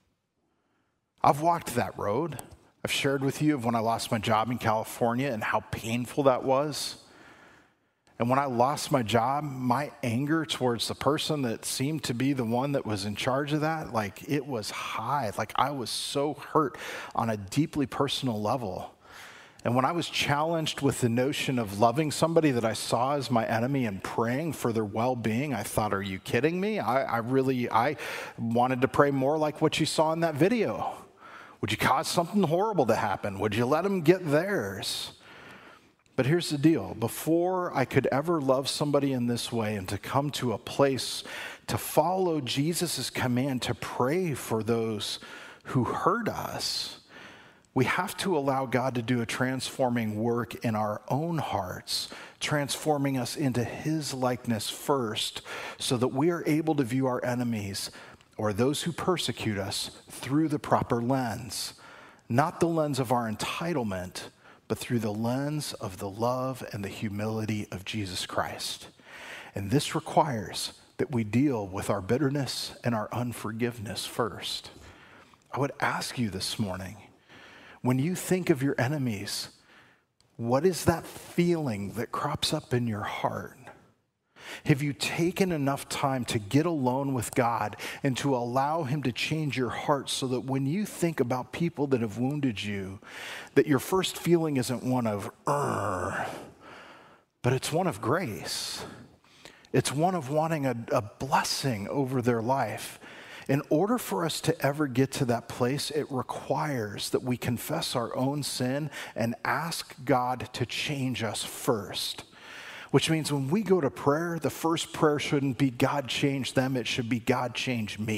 I've walked that road. I've shared with you of when I lost my job in California and how painful that was. And when I lost my job, my anger towards the person that seemed to be the one that was in charge of that, like it was high. Like I was so hurt on a deeply personal level. And when I was challenged with the notion of loving somebody that I saw as my enemy and praying for their well-being, I thought, are you kidding me? I, I really, I wanted to pray more like what you saw in that video. Would you cause something horrible to happen? Would you let them get theirs? But here's the deal. Before I could ever love somebody in this way and to come to a place to follow Jesus' command to pray for those who hurt us, we have to allow God to do a transforming work in our own hearts, transforming us into his likeness first, so that we are able to view our enemies or those who persecute us through the proper lens. Not the lens of our entitlement, but through the lens of the love and the humility of Jesus Christ. And this requires that we deal with our bitterness and our unforgiveness first. I would ask you this morning, when you think of your enemies, what is that feeling that crops up in your heart? Have you taken enough time to get alone with God and to allow him to change your heart so that when you think about people that have wounded you, that your first feeling isn't one of, Urgh, but it's one of grace. It's one of wanting a, a blessing over their life. In order for us to ever get to that place, it requires that we confess our own sin and ask God to change us first. Which means when we go to prayer, the first prayer shouldn't be God change them, it should be God change me.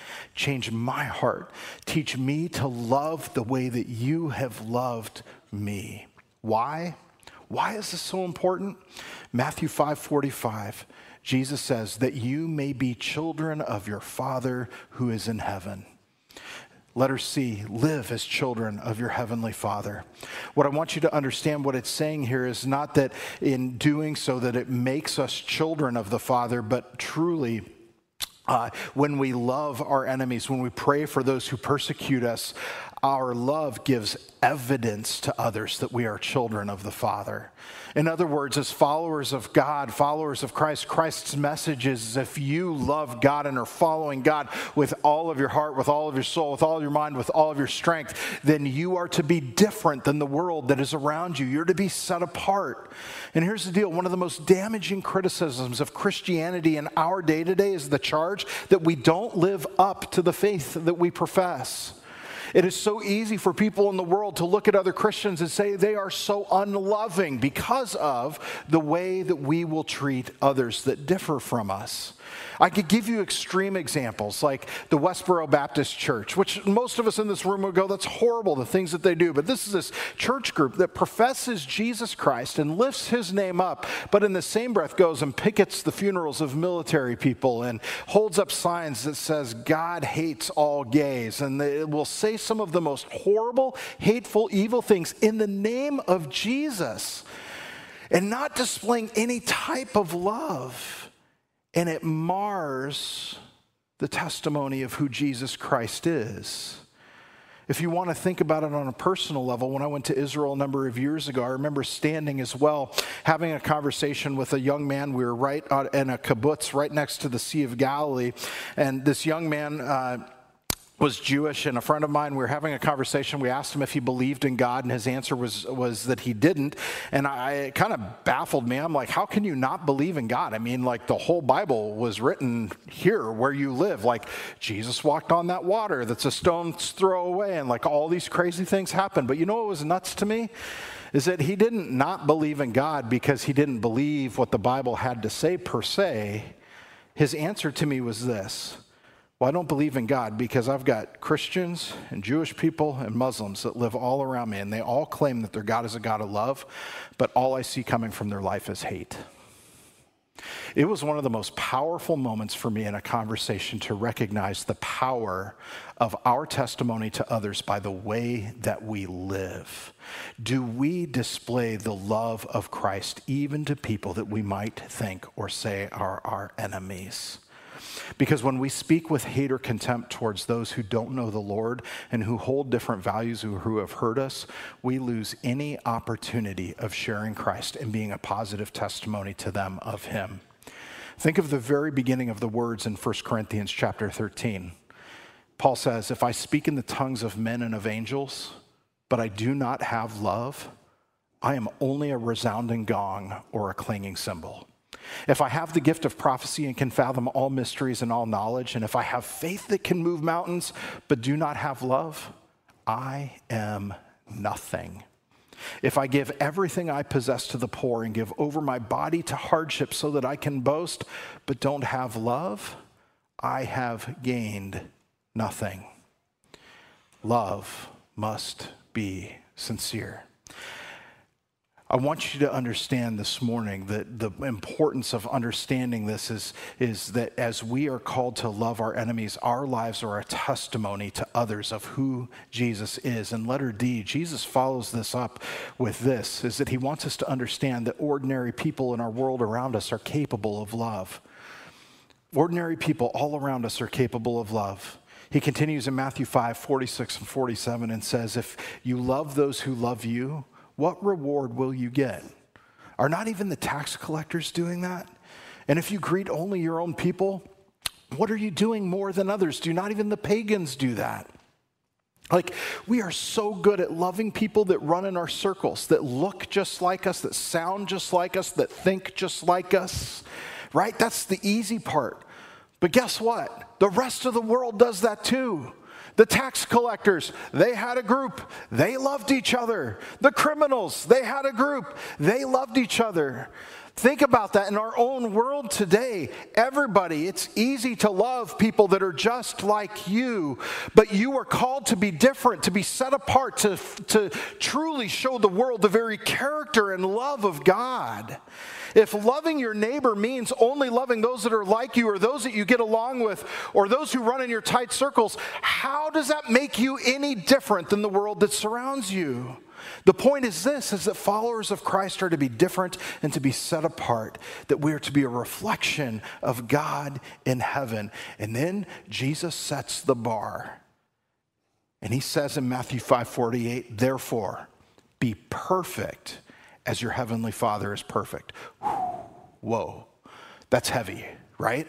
Change my heart. Teach me to love the way that you have loved me. Why? Why is this so important? Matthew five forty-five, Jesus says that you may be children of your Father who is in heaven. Letter C, live as children of your heavenly Father. What I want you to understand, what it's saying here is not that in doing so that it makes us children of the Father, but truly uh, when we love our enemies, when we pray for those who persecute us, our love gives evidence to others that we are children of the Father. In other words, as followers of God, followers of Christ, Christ's message is if you love God and are following God with all of your heart, with all of your soul, with all of your mind, with all of your strength, then you are to be different than the world that is around you. You're to be set apart. And here's the deal. One of the most damaging criticisms of Christianity in our day-to-day is the charge that we don't live up to the faith that we profess. It is so easy for people in the world to look at other Christians and say they are so unloving because of the way that we will treat others that differ from us. I could give you extreme examples like the Westboro Baptist Church, which most of us in this room would go, that's horrible, the things that they do. But this is this church group that professes Jesus Christ and lifts his name up, but in the same breath goes and pickets the funerals of military people and holds up signs that says God hates all gays. And it will say some of the most horrible, hateful, evil things in the name of Jesus and not displaying any type of love. And it mars the testimony of who Jesus Christ is. If you want to think about it on a personal level, when I went to Israel a number of years ago, I remember standing as well, having a conversation with a young man. We were right in a kibbutz right next to the Sea of Galilee. And this young man uh, was Jewish, and a friend of mine, we were having a conversation. We asked him if he believed in God, and his answer was was that he didn't. And I, it kind of baffled me. I'm like, how can you not believe in God? I mean, like the whole Bible was written here where you live. Like Jesus walked on that water that's a stone's throw away, and like all these crazy things happened. But you know what was nuts to me? Is that he didn't not believe in God because he didn't believe what the Bible had to say per se. His answer to me was this: well, I don't believe in God because I've got Christians and Jewish people and Muslims that live all around me, and they all claim that their God is a God of love, but all I see coming from their life is hate. It was one of the most powerful moments for me in a conversation to recognize the power of our testimony to others by the way that we live. Do we display the love of Christ even to people that we might think or say are our enemies? Because when we speak with hate or contempt towards those who don't know the Lord and who hold different values or who have hurt us, we lose any opportunity of sharing Christ and being a positive testimony to them of him. Think of the very beginning of the words in First Corinthians chapter thirteen. Paul says, if I speak in the tongues of men and of angels, but I do not have love, I am only a resounding gong or a clanging cymbal. If I have the gift of prophecy and can fathom all mysteries and all knowledge, and if I have faith that can move mountains but do not have love, I am nothing. If I give everything I possess to the poor and give over my body to hardship so that I can boast but don't have love, I have gained nothing. Love must be sincere. I want you to understand this morning that the importance of understanding this is, is that as we are called to love our enemies, our lives are a testimony to others of who Jesus is. And letter D, Jesus follows this up with this, is that he wants us to understand that ordinary people in our world around us are capable of love. Ordinary people all around us are capable of love. He continues in Matthew five, forty-six and forty-seven and says, if you love those who love you, what reward will you get? Are not even the tax collectors doing that? And if you greet only your own people, what are you doing more than others? Do not even the pagans do that? Like, we are so good at loving people that run in our circles, that look just like us, that sound just like us, that think just like us, right? That's the easy part. But guess what? The rest of the world does that too. The tax collectors, they had a group. They loved each other. The criminals, they had a group. They loved each other. Think about that in our own world today. Everybody, it's easy to love people that are just like you, but you are called to be different, to be set apart, to, to truly show the world the very character and love of God. If loving your neighbor means only loving those that are like you or those that you get along with or those who run in your tight circles, how does that make you any different than the world that surrounds you? The point is this, is that followers of Christ are to be different and to be set apart, that we are to be a reflection of God in heaven. And then Jesus sets the bar. And he says in Matthew five forty-eight, therefore, be perfect as your heavenly Father is perfect. Whoa, that's heavy, right?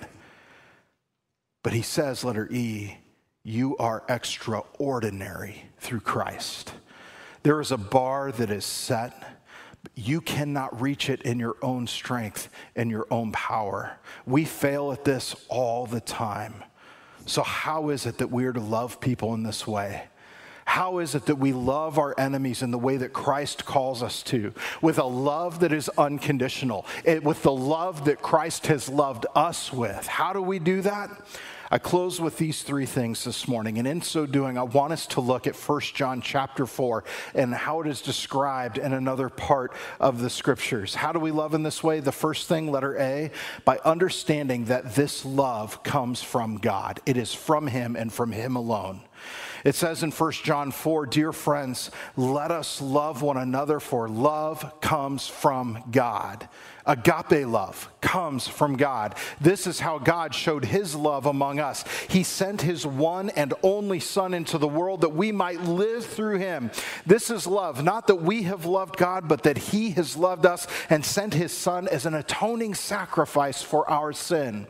But he says, letter E, you are extraordinary through Christ. There is a bar that is set. You cannot reach it in your own strength and your own power. We fail at this all the time. So how is it that we are to love people in this way? How is it that we love our enemies in the way that Christ calls us to, with a love that is unconditional, with the love that Christ has loved us with? How do we do that? I close with these three things this morning, and in so doing, I want us to look at First John chapter four and how it is described in another part of the scriptures. How do we love in this way? The first thing, letter A, by understanding that this love comes from God. It is from him and from him alone. It says in First John four, dear friends, let us love one another, for love comes from God. Agape love comes from God. This is how God showed his love among us. He sent his one and only Son into the world that we might live through him. This is love, not that we have loved God, but that he has loved us and sent his Son as an atoning sacrifice for our sin.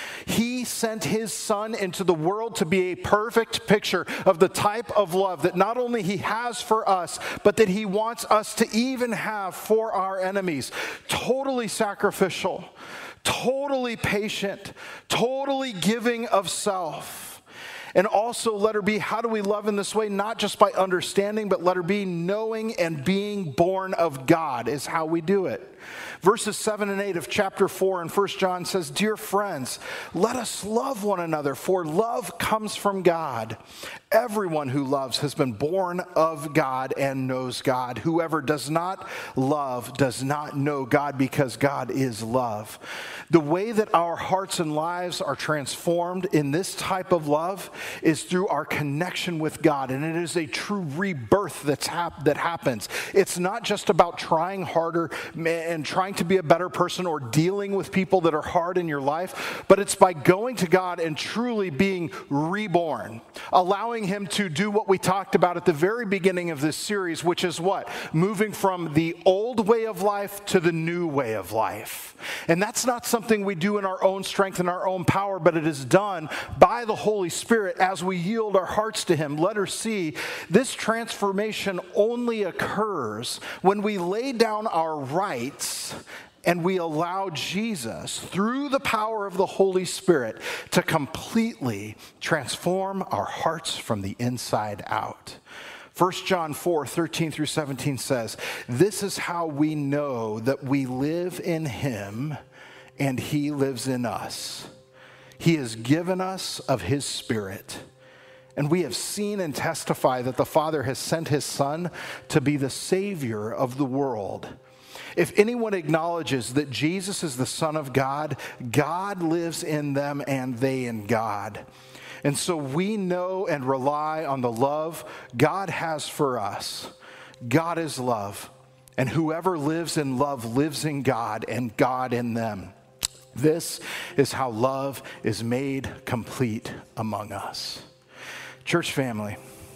He sent his Son into the world to be a perfect picture of the type of love that not only he has for us, but that he wants us to even have for our enemies. Totally sacrificial, totally patient, totally giving of self. And also, letter B, how do we love in this way? Not just by understanding, but letter B, knowing and being born of God is how we do it. Verses seven and eight of chapter four in First John says, dear friends, let us love one another, for love comes from God. Everyone who loves has been born of God and knows God. Whoever does not love does not know God, because God is love. The way that our hearts and lives are transformed in this type of love is through our connection with God, and it is a true rebirth that's hap- that happens. It's not just about trying harder and trying to be a better person or dealing with people that are hard in your life, but it's by going to God and truly being reborn, allowing him to do what we talked about at the very beginning of this series, which is what? Moving from the old way of life to the new way of life. And that's not something we do in our own strength and our own power, but it is done by the Holy Spirit as we yield our hearts to him. Letter C, this transformation only occurs when we lay down our rights and we allow Jesus, through the power of the Holy Spirit, to completely transform our hearts from the inside out. First John four, thirteen through seventeen says, this is how we know that we live in him and he lives in us. He has given us of his Spirit. And we have seen and testify that the Father has sent his Son to be the Savior of the world. If anyone acknowledges that Jesus is the Son of God, God lives in them and they in God. And so we know and rely on the love God has for us. God is love. And whoever lives in love lives in God and God in them. This is how love is made complete among us. Church family,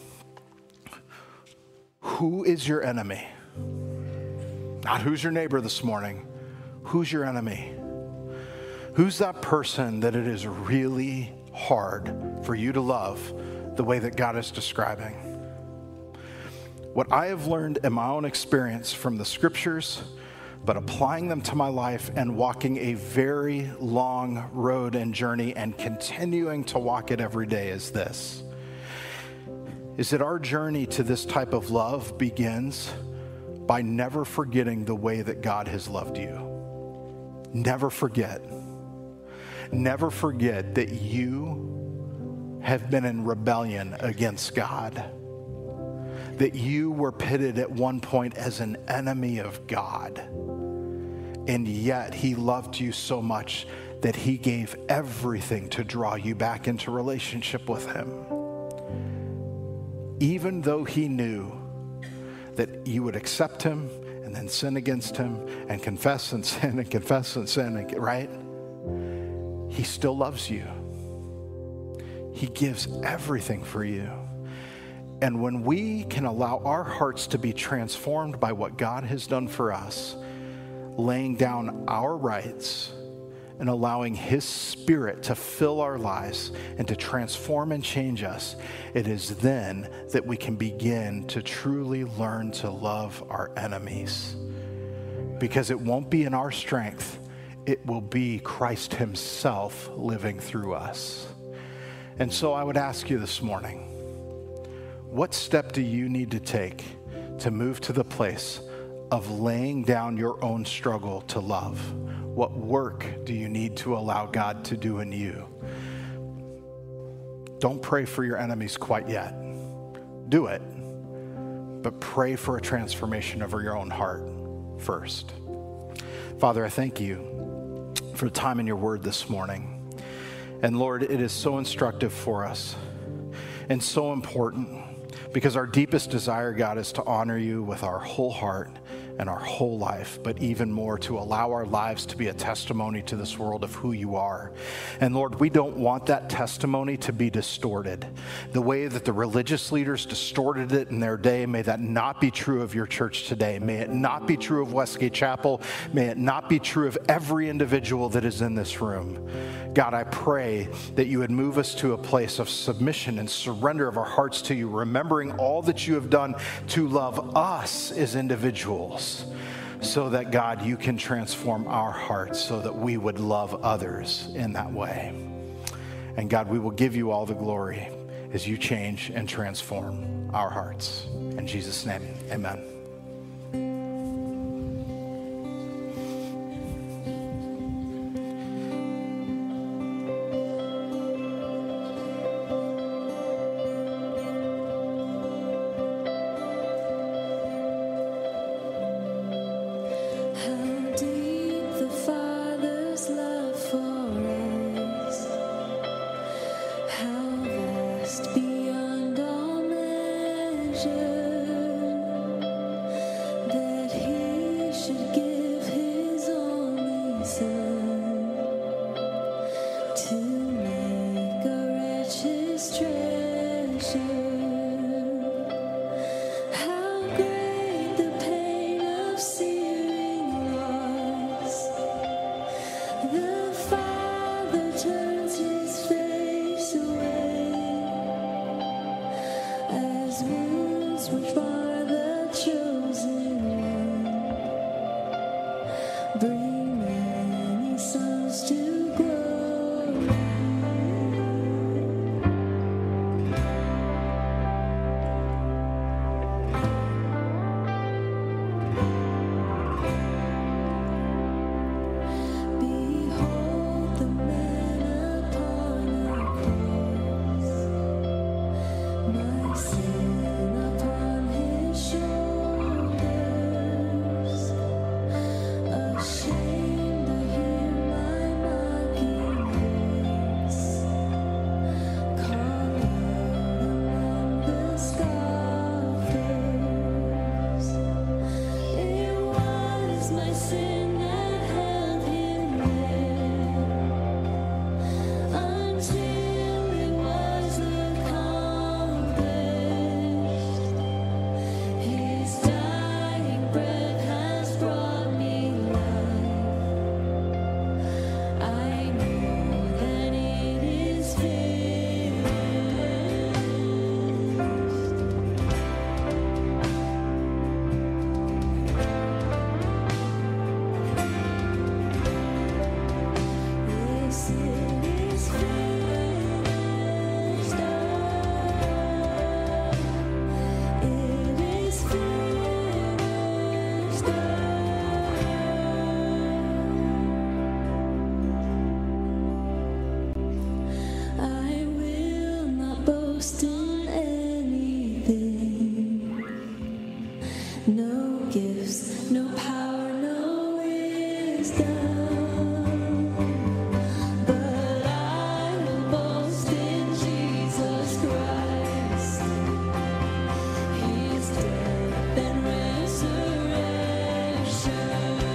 who is your enemy? Not who's your neighbor this morning. Who's your enemy? Who's that person that it is really hard for you to love the way that God is describing? What I have learned in my own experience from the scriptures, but applying them to my life and walking a very long road and journey and continuing to walk it every day is this, is that our journey to this type of love begins by never forgetting the way that God has loved you. never forget, never forget that you have been in rebellion against God, that you were pitted at one point as an enemy of God, and yet he loved you so much that he gave everything to draw you back into relationship with him. Even though he knew that you would accept him and then sin against him and confess and sin and confess and sin, right? He still loves you. He gives everything for you. And when we can allow our hearts to be transformed by what God has done for us, laying down our rights and allowing his Spirit to fill our lives and to transform and change us, it is then that we can begin to truly learn to love our enemies. Because it won't be in our strength, it will be Christ himself living through us. And so I would ask you this morning, what step do you need to take to move to the place of laying down your own struggle to love? What work do you need to allow God to do in you? Don't pray for your enemies quite yet. Do it, but pray for a transformation of your own heart first. Father, I thank you for the time in your word this morning. And Lord, it is so instructive for us and so important, because our deepest desire, God, is to honor you with our whole heart and our whole life, but even more to allow our lives to be a testimony to this world of who you are. And Lord, we don't want that testimony to be distorted. The way that the religious leaders distorted it in their day, may that not be true of your church today. May it not be true of Westgate Chapel. May it not be true of every individual that is in this room. God, I pray that you would move us to a place of submission and surrender of our hearts to you, remembering all that you have done to love us as individuals, so that, God, you can transform our hearts so that we would love others in that way. And God, we will give you all the glory as you change and transform our hearts. In Jesus' name, amen. Beyond all measure. gifts, no power, no wisdom. But I will boast in Jesus Christ, His death and resurrection.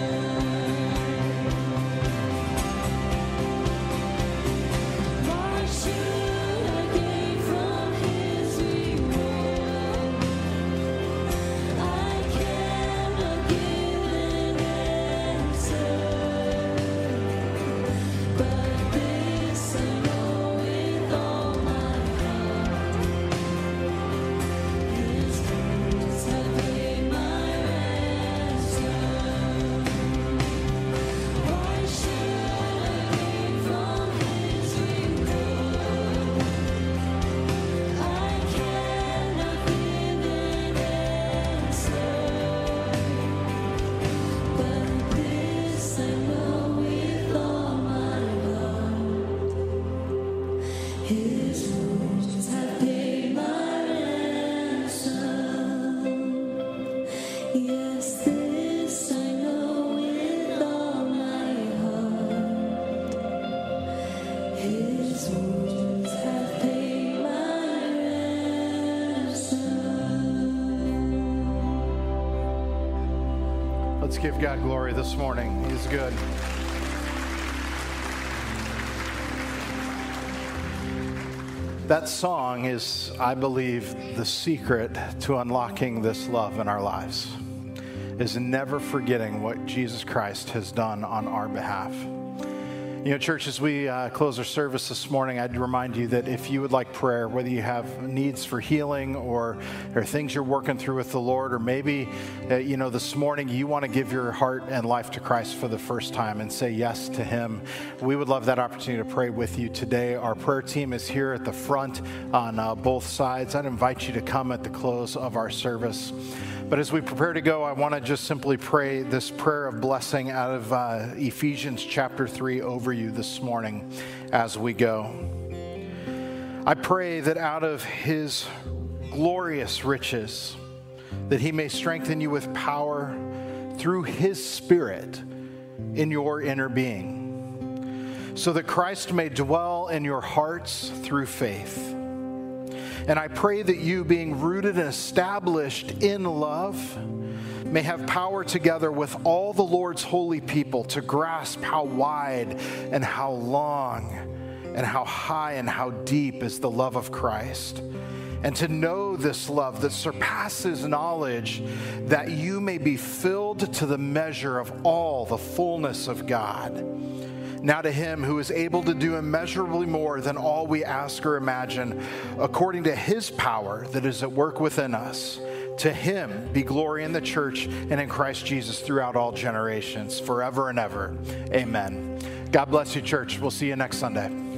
Why should I gain from His reward? I cannot give an answer, but this I know with all my heart: His wounds have paid my ransom. Why should I gain from His reward? I cannot give an answer, but this I know with all my heart: His wounds have paid my ransom. Yes, this I know with all my heart: His wounds have paid my ransom. Let's give God glory this morning. He's good. That song is, I believe, the secret to unlocking this love in our lives, is never forgetting what Jesus Christ has done on our behalf. You know, church, as we uh, close our service this morning, I'd remind you that if you would like prayer, whether you have needs for healing or, or things you're working through with the Lord, or maybe, uh, you know, this morning you want to give your heart and life to Christ for the first time and say yes to Him, we would love that opportunity to pray with you today. Our prayer team is here at the front on uh, both sides. I'd invite you to come at the close of our service. But as we prepare to go, I want to just simply pray this prayer of blessing out of uh, Ephesians chapter three over you this morning as we go. I pray that out of His glorious riches, that He may strengthen you with power through His Spirit in your inner being, so that Christ may dwell in your hearts through faith. And I pray that you, being rooted and established in love, may have power together with all the Lord's holy people to grasp how wide and how long and how high and how deep is the love of Christ, and to know this love that surpasses knowledge, that you may be filled to the measure of all the fullness of God. Now to Him who is able to do immeasurably more than all we ask or imagine, according to His power that is at work within us, to Him be glory in the church and in Christ Jesus throughout all generations, forever and ever. Amen. God bless you, church. We'll see you next Sunday.